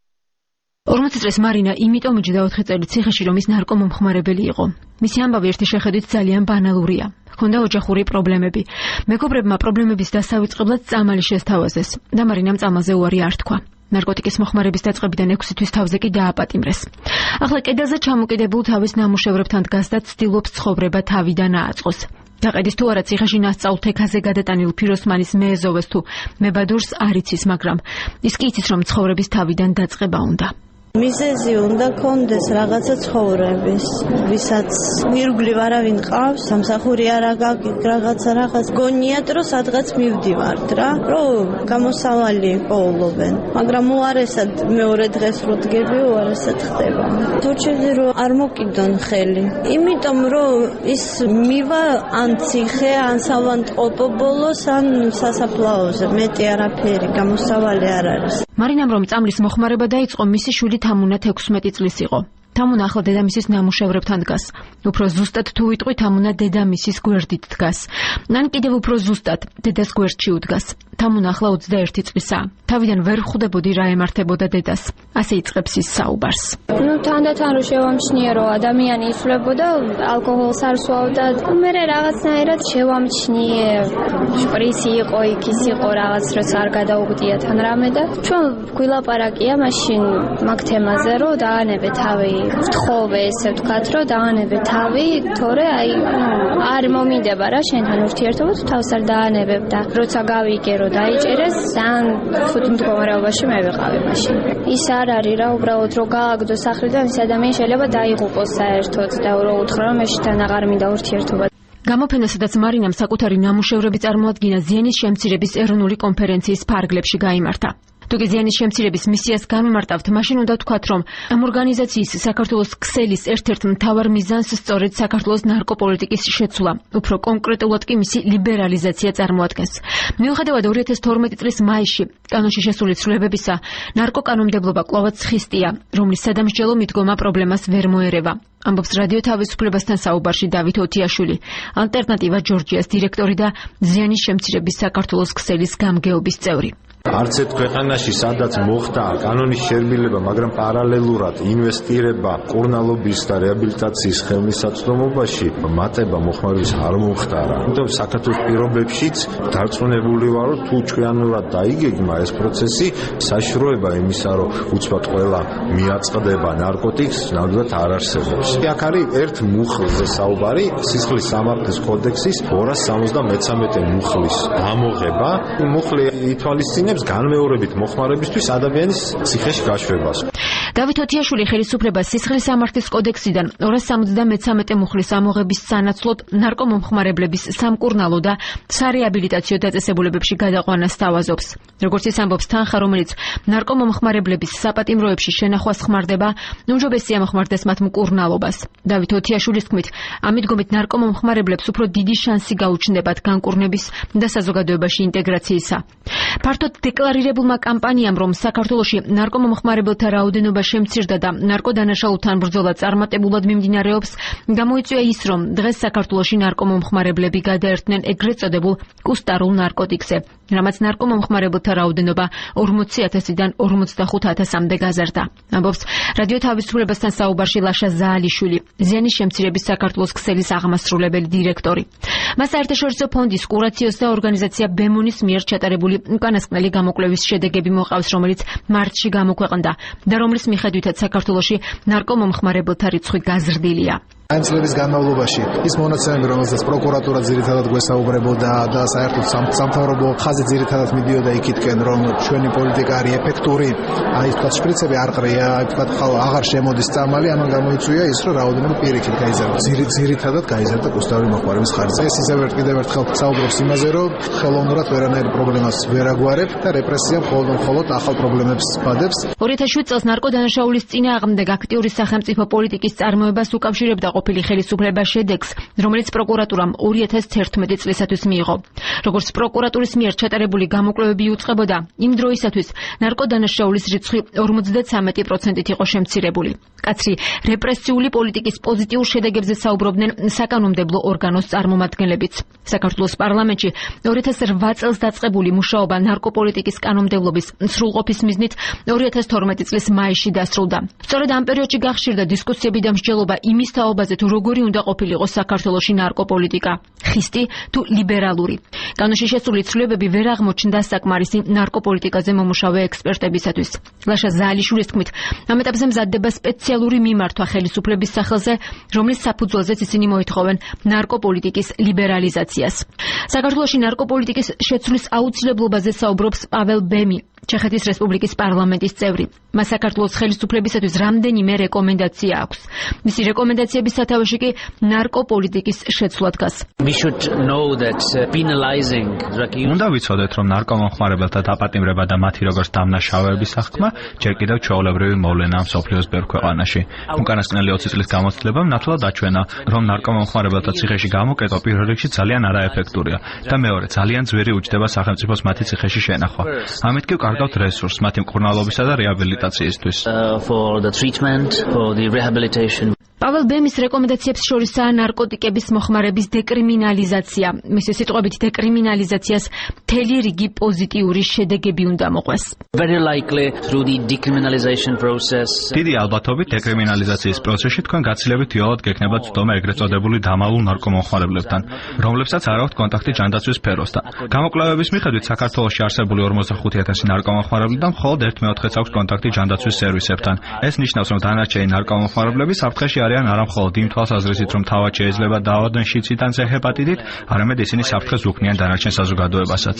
40 წლის მარინა იმიტომ იჯდა 4 წელი ციხეში, რომ ის ნარკომომხმარებელი იყო. მისი ამბავი ერთი შეხედვით ძალიან ბანალურია. ჰქონდა ოჯახური პრობლემები. მეგობრებმა პრობლემების დასავიწყებლად წამალი შესთავაზეს და მარინამ წამალზე უარი არ თქვა. ნარკოტიკის მოხმარების დაწყებიდან 6 თვის თავზე კი დააპატიმრეს. ახლა კედელზე ჩამოკიდებულ თავის ნამუშევრებთან დგას და ცდილობს ცხოვრება თავიდან ააწყოს. დაყედის თუ არა ციხეში ნასწავლ თექაზე გადატანილ ფიროსმანის მეეზოვეს თუ მებადურს არ იცის, მაგრამ ის კი იცის, რომ ცხოვრების თავიდან დაწყება უნდა. მიზეზი უნდა კონდეს რაღაცა ცხოვრების, ვისაც ირგვლივ არავინ ყავს, სამსახური არ აგაგ რაღაც გონიათ, რომ სადღაც მივდივართ რა, რომ გამოსავალი პოულობენ, მაგრამ უარესად მეორე დღეს რო დგები, უარესად ხდება. თორჩები რომ არ მოკიდონ ხელი, იმიტომ რომ ის მივა ან ციხე, ან სავანტყოფო ბოლოს, ან სასაფლაოზე, მეტი არაფერი, გამოსავალი არ არის. მარინამ რომ წამლის მოხმარება დაიწყო, მისი შვილი თამუნა 16 წლის იყო. თამუნა ახლა დედამისის ნამუშევრებთან დგას. უფრო ზუსტად თუ ვიტყვი, თამუნა დედამისის გვერდით დგას. ან კიდევ უფრო ზუსტად, დედას გვერდში უდგას. თამუნა ახლა 21 წლისაა. თავიდან ვერ ხვდებოდი რა ემართებოდა დედას. ასე იწყებს ის საუბარს. თანდათან რომ შევამჩნიე, რომ ადამიანი იცვლებოდა, ალკოჰოლს არ სვავდა, მე რაღაცნაირად შევამჩნიე, შპრიცი იყო, იქ ის იყო, რაღაც როცა არ გადაუგდია თან რამე და ჩვენ გვილაპარაკია მაშინ მაგ თემაზე, რომ დაანებე თავი, ვთხოვე ესე ვთქვათ, რომ დაანებე თავი, თორე აი არ მომინდება რა შენთან ურთიერთობა, თუ თავს არ დაანებებ და როცა გავიგე რომ დაიჭერეს, ძალიან ხუთ მდგომარეობაში მე ვიყავი მაშინ. ის არ არის რა, უბრალოდ რომ გააგდო სახლიდან, ის ადამიანი შეიძლება დაიღუპოს საერთოდ და რომ უთხრა რომ მე შენთან აღარ მინდა ურთიერთობა. გამოფენასაც მარინამ საკუთარი ნამუშევრები წარმოადგინა ზიანის შემცირების ეროვნული კონფერენციის ფარგლებში გაიმართა. თუკი ზიანის შემცირების მისიას გამიმარტავთ, მაშინ უნდა თქვათ, რომ ამ ორგანიზაციის საქართველოს ქსელის ერთ-ერთ მთავარ მიზანს სწორედ საქართველოს ნარკოპოლიტიკის შეცვლა, უფრო კონკრეტულად კი მისი ლიბერალიზაცია წარმოადგენს. მიუხედავად 2012 წლის მაისში კანონში შესული ცვლილებებისა, ნარკოკანონმდებლობა კვლავაც ხისტია, რომლის სადამსჯელო მიდგომა პრობლემას ვერ მოერევა. ამბობს რადიო თავისუფლებასთან საუბარში დავით ოტიაშვილი, ალტერნატივა ჯორჯიას დირექტორი და ზიანის შემცირების საქართველოს ქსელის გამგეობის წევრი. არც ერთ ქვეყანაში სადაც მოხდა კანონის შერბილება, მაგრამ პარალელურად ინვესტირება კურნალობის და რეაბილიტაციის ხელმისაწვდომობაში მატება მოხმარების არ მომხდარა. იმიტომ საქართველოს პირობებშიც დარწმუნებული ვარ, რომ თუ ჭკვიანურად დაიგეგმა ეს პროცესი, საშიშროება იმისა, რომ უცბად ყველა მიაწყდება ნარკოტიკს, ნამდვილად არ არსებობს. აქ არის ერთ მუხლზე საუბარი, სისხლის სამართლის კოდექსის 273 მუხლის ამოღება. მუხლი ითვალისწინებს განმეორებით მოხმარებისთვის ადამიანის ციხეში გაშვებას. დავით ოტიაშვილი ხელისუფლებას სისხლის სამართლის კოდექსიდან 273 მუხლის ამოღების სანაცვლოდ ნარკომომხმარებლების სამკურნალო და სარეაბილიტაციო დაწესებულებებში გადაყვანას სთავაზობს. როგორც ის ამბობს, თანხა, რომელიც ნარკომომხმარებლების საპატიმროებში შენახვას ხმარდება, უმჯობესია მოხმარდეს მათ მკურნალობას. დავით ოტიაშვილის თქმით, ამ მიდგომით ნარკომომხმარებლებს უფრო დიდი შანსი გაუჩნდებათ განკურნების და საზოგადოებაში ინტეგრაციისა. ფართოდ დეკლარირებულმა კამპანიამ, რომ საქართველოში ნარკომომხმარებელთა რაოდენობა შემცირდა და ნარკოდანაშაულთან ბრძოლა წარმატებულად მიმდინარეობს, გამოიწვია ის, რომ დღეს საქართველოში ნარკომომხმარებლები გადაერთნენ ეგრეთ წოდებულ კუსტარულ ნარკოტიკზე, რამაც ნარკომომხმარებელთა რაოდენობა 40,000-დან 45,000-მდე გაზარდა. ამბობს რადიო თავისუფლებასთან საუბარში ლაშა ზაალიშვილი, ზიანის შემცირების საქართველოს ქსელის აღმასრულებელი დირექტორი. მას საერთაშორისო ფონდის კურაციოს და ორგანიზაცია ბემონის მიერ ჩატარებული უკანასკნელი გამოკვლევის შედეგები მოყავს, რომელიც მარტში გამოქვეყნდა და რომლის მიხედვითაც საქართველოში ნარკომომხმარებელთა რიცხვი გაზრდილია. Այն წლების განმავლობაში ის მონაცემები, რომელსაც პროკურატურა ძირითადად გვესაუბრებოდა და საერთოდ სამთავრობო ხაზი ძირითადად მიდიოდა იქითკენ, რომ ჩვენი პოლიტიკა არის ეფექტური, აი თქვა შპრიცები არ ყრია, თქვა აღარ შემოდის წამალი, ამან გამოიწვია ის, რომ რაოდენობა პირიქით გაიზარდა. ძირითადად გაიზარდა კუსტარული მოხმარების ხარჯი. ეს ისევ კიდევ ერთხელ საუბრობს იმაზე, რომ ხელოვნურად ვერანაირ პრობლემას ვერ აგვარებ და რეპრესია მხოლოდ ახალ პრობლემებს ბადებს. 2007 წელს ნარკოდანაშაულის წინააღმდეგ აქტიური სახელმწიფო პოლიტიკის წარმოებას უკავშირებდა ყოფილი ხელისუფლება შედეგს, რომელიც პროკურატურამ 2011 წლისათვის მიიღო. როგორც პროკურატურის მიერ ჩატარებული გამოკვლევები იუწყებოდა, იმ დროისათვის ნარკოდანაშაულის რიცხვი 53%-ით იყო შემცირებული. კაცრი რეპრესიული პოლიტიკის პოზიტიურ შედეგებზე საუბრობდნენ საკანონმდებლო ორგანოს წარმომადგენლებიც. საქართველოს პარლამენტში 2008 წელს დაწყებული მუშაობა ნარკოპოლიტიკის კანონმდებლობის სრულყოფის მიზნით 2012 წლის მაისში დასრულდა. სწორედ ამ პერიოდში გახშირდა დისკუსიები და მსჯელობა იმის თაობაზე, თუ როგორი უნდა ყოფილიყო საქართველოში ნარკოპოლიტიკა, ხისტი თუ ლიბერალური. კანონში შესული ცვლილებები ვერ აღმოჩნდა საკმარისი ნარკოპოლიტიკაზე მომუშავე ექსპერტებისათვის. ლაშა ზაალიშვილის თქმით, ამ ეტაპზე მზადდება სპეციალური მიმართვა ხელისუფლების სახელზე, რომლის საფუძველზეც ისინი მოითხოვენ ნარკოპოლიტიკის ლიბერალიზაციას. საქართველოში ნარკოპოლიტიკის შეცვლის აუცილებლობაზე საუბრობს პაվել ბემი, ჩეხეთის რესპუბლიკის პარლამენტის წევრი. მას საქართველოს ხელისუფლებისათვის რამდენიმე რეკომენდაცია აქვს. მისი რეკომენდაციების სათავეში კი ნარკოპოლიტიკის შეცვლა დგას. უნდა ვიცოდეთ, რომ ნარკომომხმარებელთა დაპატიმრება და მათი როგორც დამნაშავეების აღქმა ჯერ კიდევ ჩვეულებრივი მოვლენაა მსოფლიოს ბევრ ქვეყანაში. უკანასკნელი 20 წლის გამოცდილებამ ნათლად აჩვენა, რომ ნარკომომხმარებელთა ციხეში გამოკეტვა პირველ რიგში ძალიან არაეფექტურია და მეორე ძალიან ძვირი უჯდება სახელმწიფოს მათი ციხეში შენახვა. ამით კი კარგავთ რესურსს მათი მკურნალობისა და რეაბილიტაციისთვის. პაվել ბემის რეკომენდაციებს შორისაა ნარკოტიკების მოხმარების დეკრიმინალიზაცია. მისი სიტყვებით, დეკრიმინალიზაციას მთელი რიგი პოზიტიური შედეგები უნდა მოყვეს. დიდი ალბათობით დეკრიმინალიზაციის პროცესში თქვენ გაცილებით იოლად გექნებათ ცდომა ეგრეთ წოდებული დამალულ ნარკომომხმარებლებთან, რომლებსაც არ აქვთ კონტაქტი ჯანდაცვის სფეროსთან. გამოკვლევების მიხედვით საქართველოში არსებული 45,000 ნარკომომხმარებლიდან მხოლოდ 1/4-ს აქვს კონტაქტი ჯანდაცვის სერვისებთან. ეს ნიშნავს, რომ დანარჩენი ნარკომომხმარებლები საფრთხეში არიან არა მხოლოდ იმ თვალსაზრისით, რომ თავად შეიძლება დაავადდნენ შიციტანზე ჰეპატიტით, არამედ ისინი საფრთხეს უქმნიან დანარჩენ საზოგადოებასაც.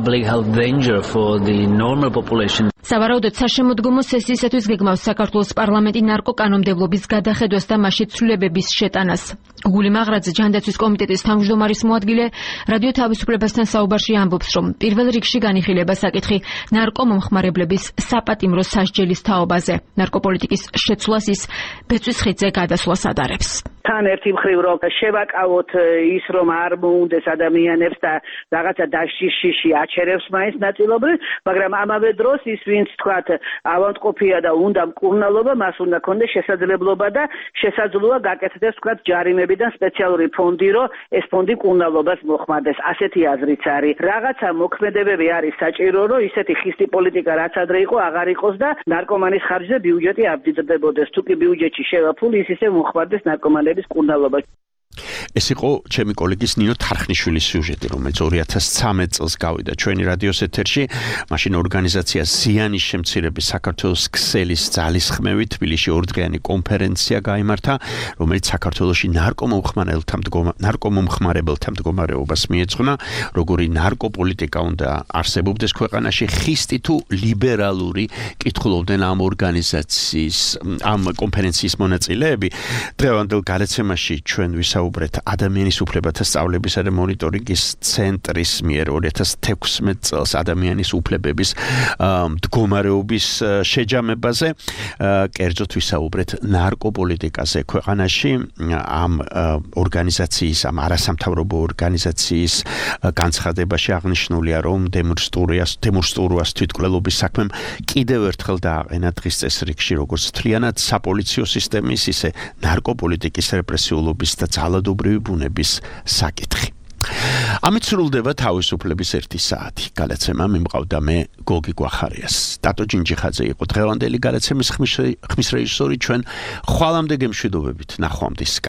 სავარაუდოდ საშემოდგომო სესიისათვის გეგმავს საქართველოს პარლამენტი ნარკოკანონმდებლობის გადახედვას და მასში ცვლილებების შეტანას. გული მაღრაძე, ჯანდაცვის კომიტეტის თავმჯდომარის მოადგილე, რადიო თავისუფლებასთან საუბარში ამბობს, რომ პირველ რიგში განიხილება საკითხი ნარკომომხმარებლების საპატიმრო სასჯელის თაობაზე. ნარკოპოლიტიკის შეცვლას ის ბეწვის ხიდზე გადასვლას ადარებს. თან ერთი მხრივ რომ შევაკავოთ ის რომ არ მოუნდეს ადამიანებს და რაღაცა დაშიში აჩერებს მაინც ნაწილობრივ, მაგრამ ამავე დროს ის ვინც თქვათ ავადმყოფია და უნდა მკურნალობა, მას უნდა ქონდეს შესაძლებლობა და შესაძლოა გაკეთდეს თქვათ ჯარიმებიდან სპეციალური ფონდი, რომ ეს ფონდი მკურნალობას მოხმარდეს. ასეთი აზრიც არის. რაღაცა მოქმედებები არის საჭირო, რომ ისეთი ხისტი პოლიტიკა რაც ადრე იყო აღარ იყოს და ნარკომანის ხარჯზე ბიუჯეტი არ მდიდრდებოდეს. თუ კი ბიუჯეტში შევა ფული, ის ისე მოხმარდეს ნარკომანების კურნალობა. ეს იყო ჩემი კოლეგის ნინო თარხნიშვილის სიუჟეტი, რომელიც 2013 წელს გავიდა ჩვენი რადიოს ეთერში. მაშინ ორგანიზაცია ზიანის შემცირების საქართველოს ქსელის ძალისხმევით თბილისში ორდღიანი კონფერენცია გაიმართა, რომელიც საქართველოში ნარკომომხმარებელთა მდგომარეობას მიეძღვნა, როგორი ნარკოპოლიტიკა უნდა არსებობდეს ქვეყანაში, ხისტი თუ ლიბერალური, კითხულობდნენ ამ ორგანიზაციის, ამ კონფერენციის მონაწილეები. დღევანდელ გადაცემაში ჩვენ ვისაუბრეთ ადამიანის უფლებათა სწავლებისა და მონიტორინგის ცენტრის მიერ 2016 წელს ადამიანის უფლებების მდგომარეობის შეჯამებაზე კერძოდ ვისაუბრეთ ნარკოპოლიტიკაზე ქვეყანაში ამ ორგანიზაციის ამ არასამთავრობო ორგანიზაციის განცხადებაში აღნიშნულია რომ დემურსტურუას თვითმკვლელობის საქმემ კიდევ ერთხელ დააყენა დღის წესრიგში როგორც მთლიანად საპოლიციო სისტემის ისე ნარკოპოლიტიკის რეპრესიულობის და ძალადობრივი ბუნების საკითხი. ამით სრულდება თავისუფლების 1 საათი. გადაცემა მიმყავდა მე გოგი გვახარიას. ტატო ჯინჯიხაძე იყო დღევანდელი გადაცემის ხმის რეჟისორი ჩვენ ხვალამდე გემშვიდობებით ნახვამდის.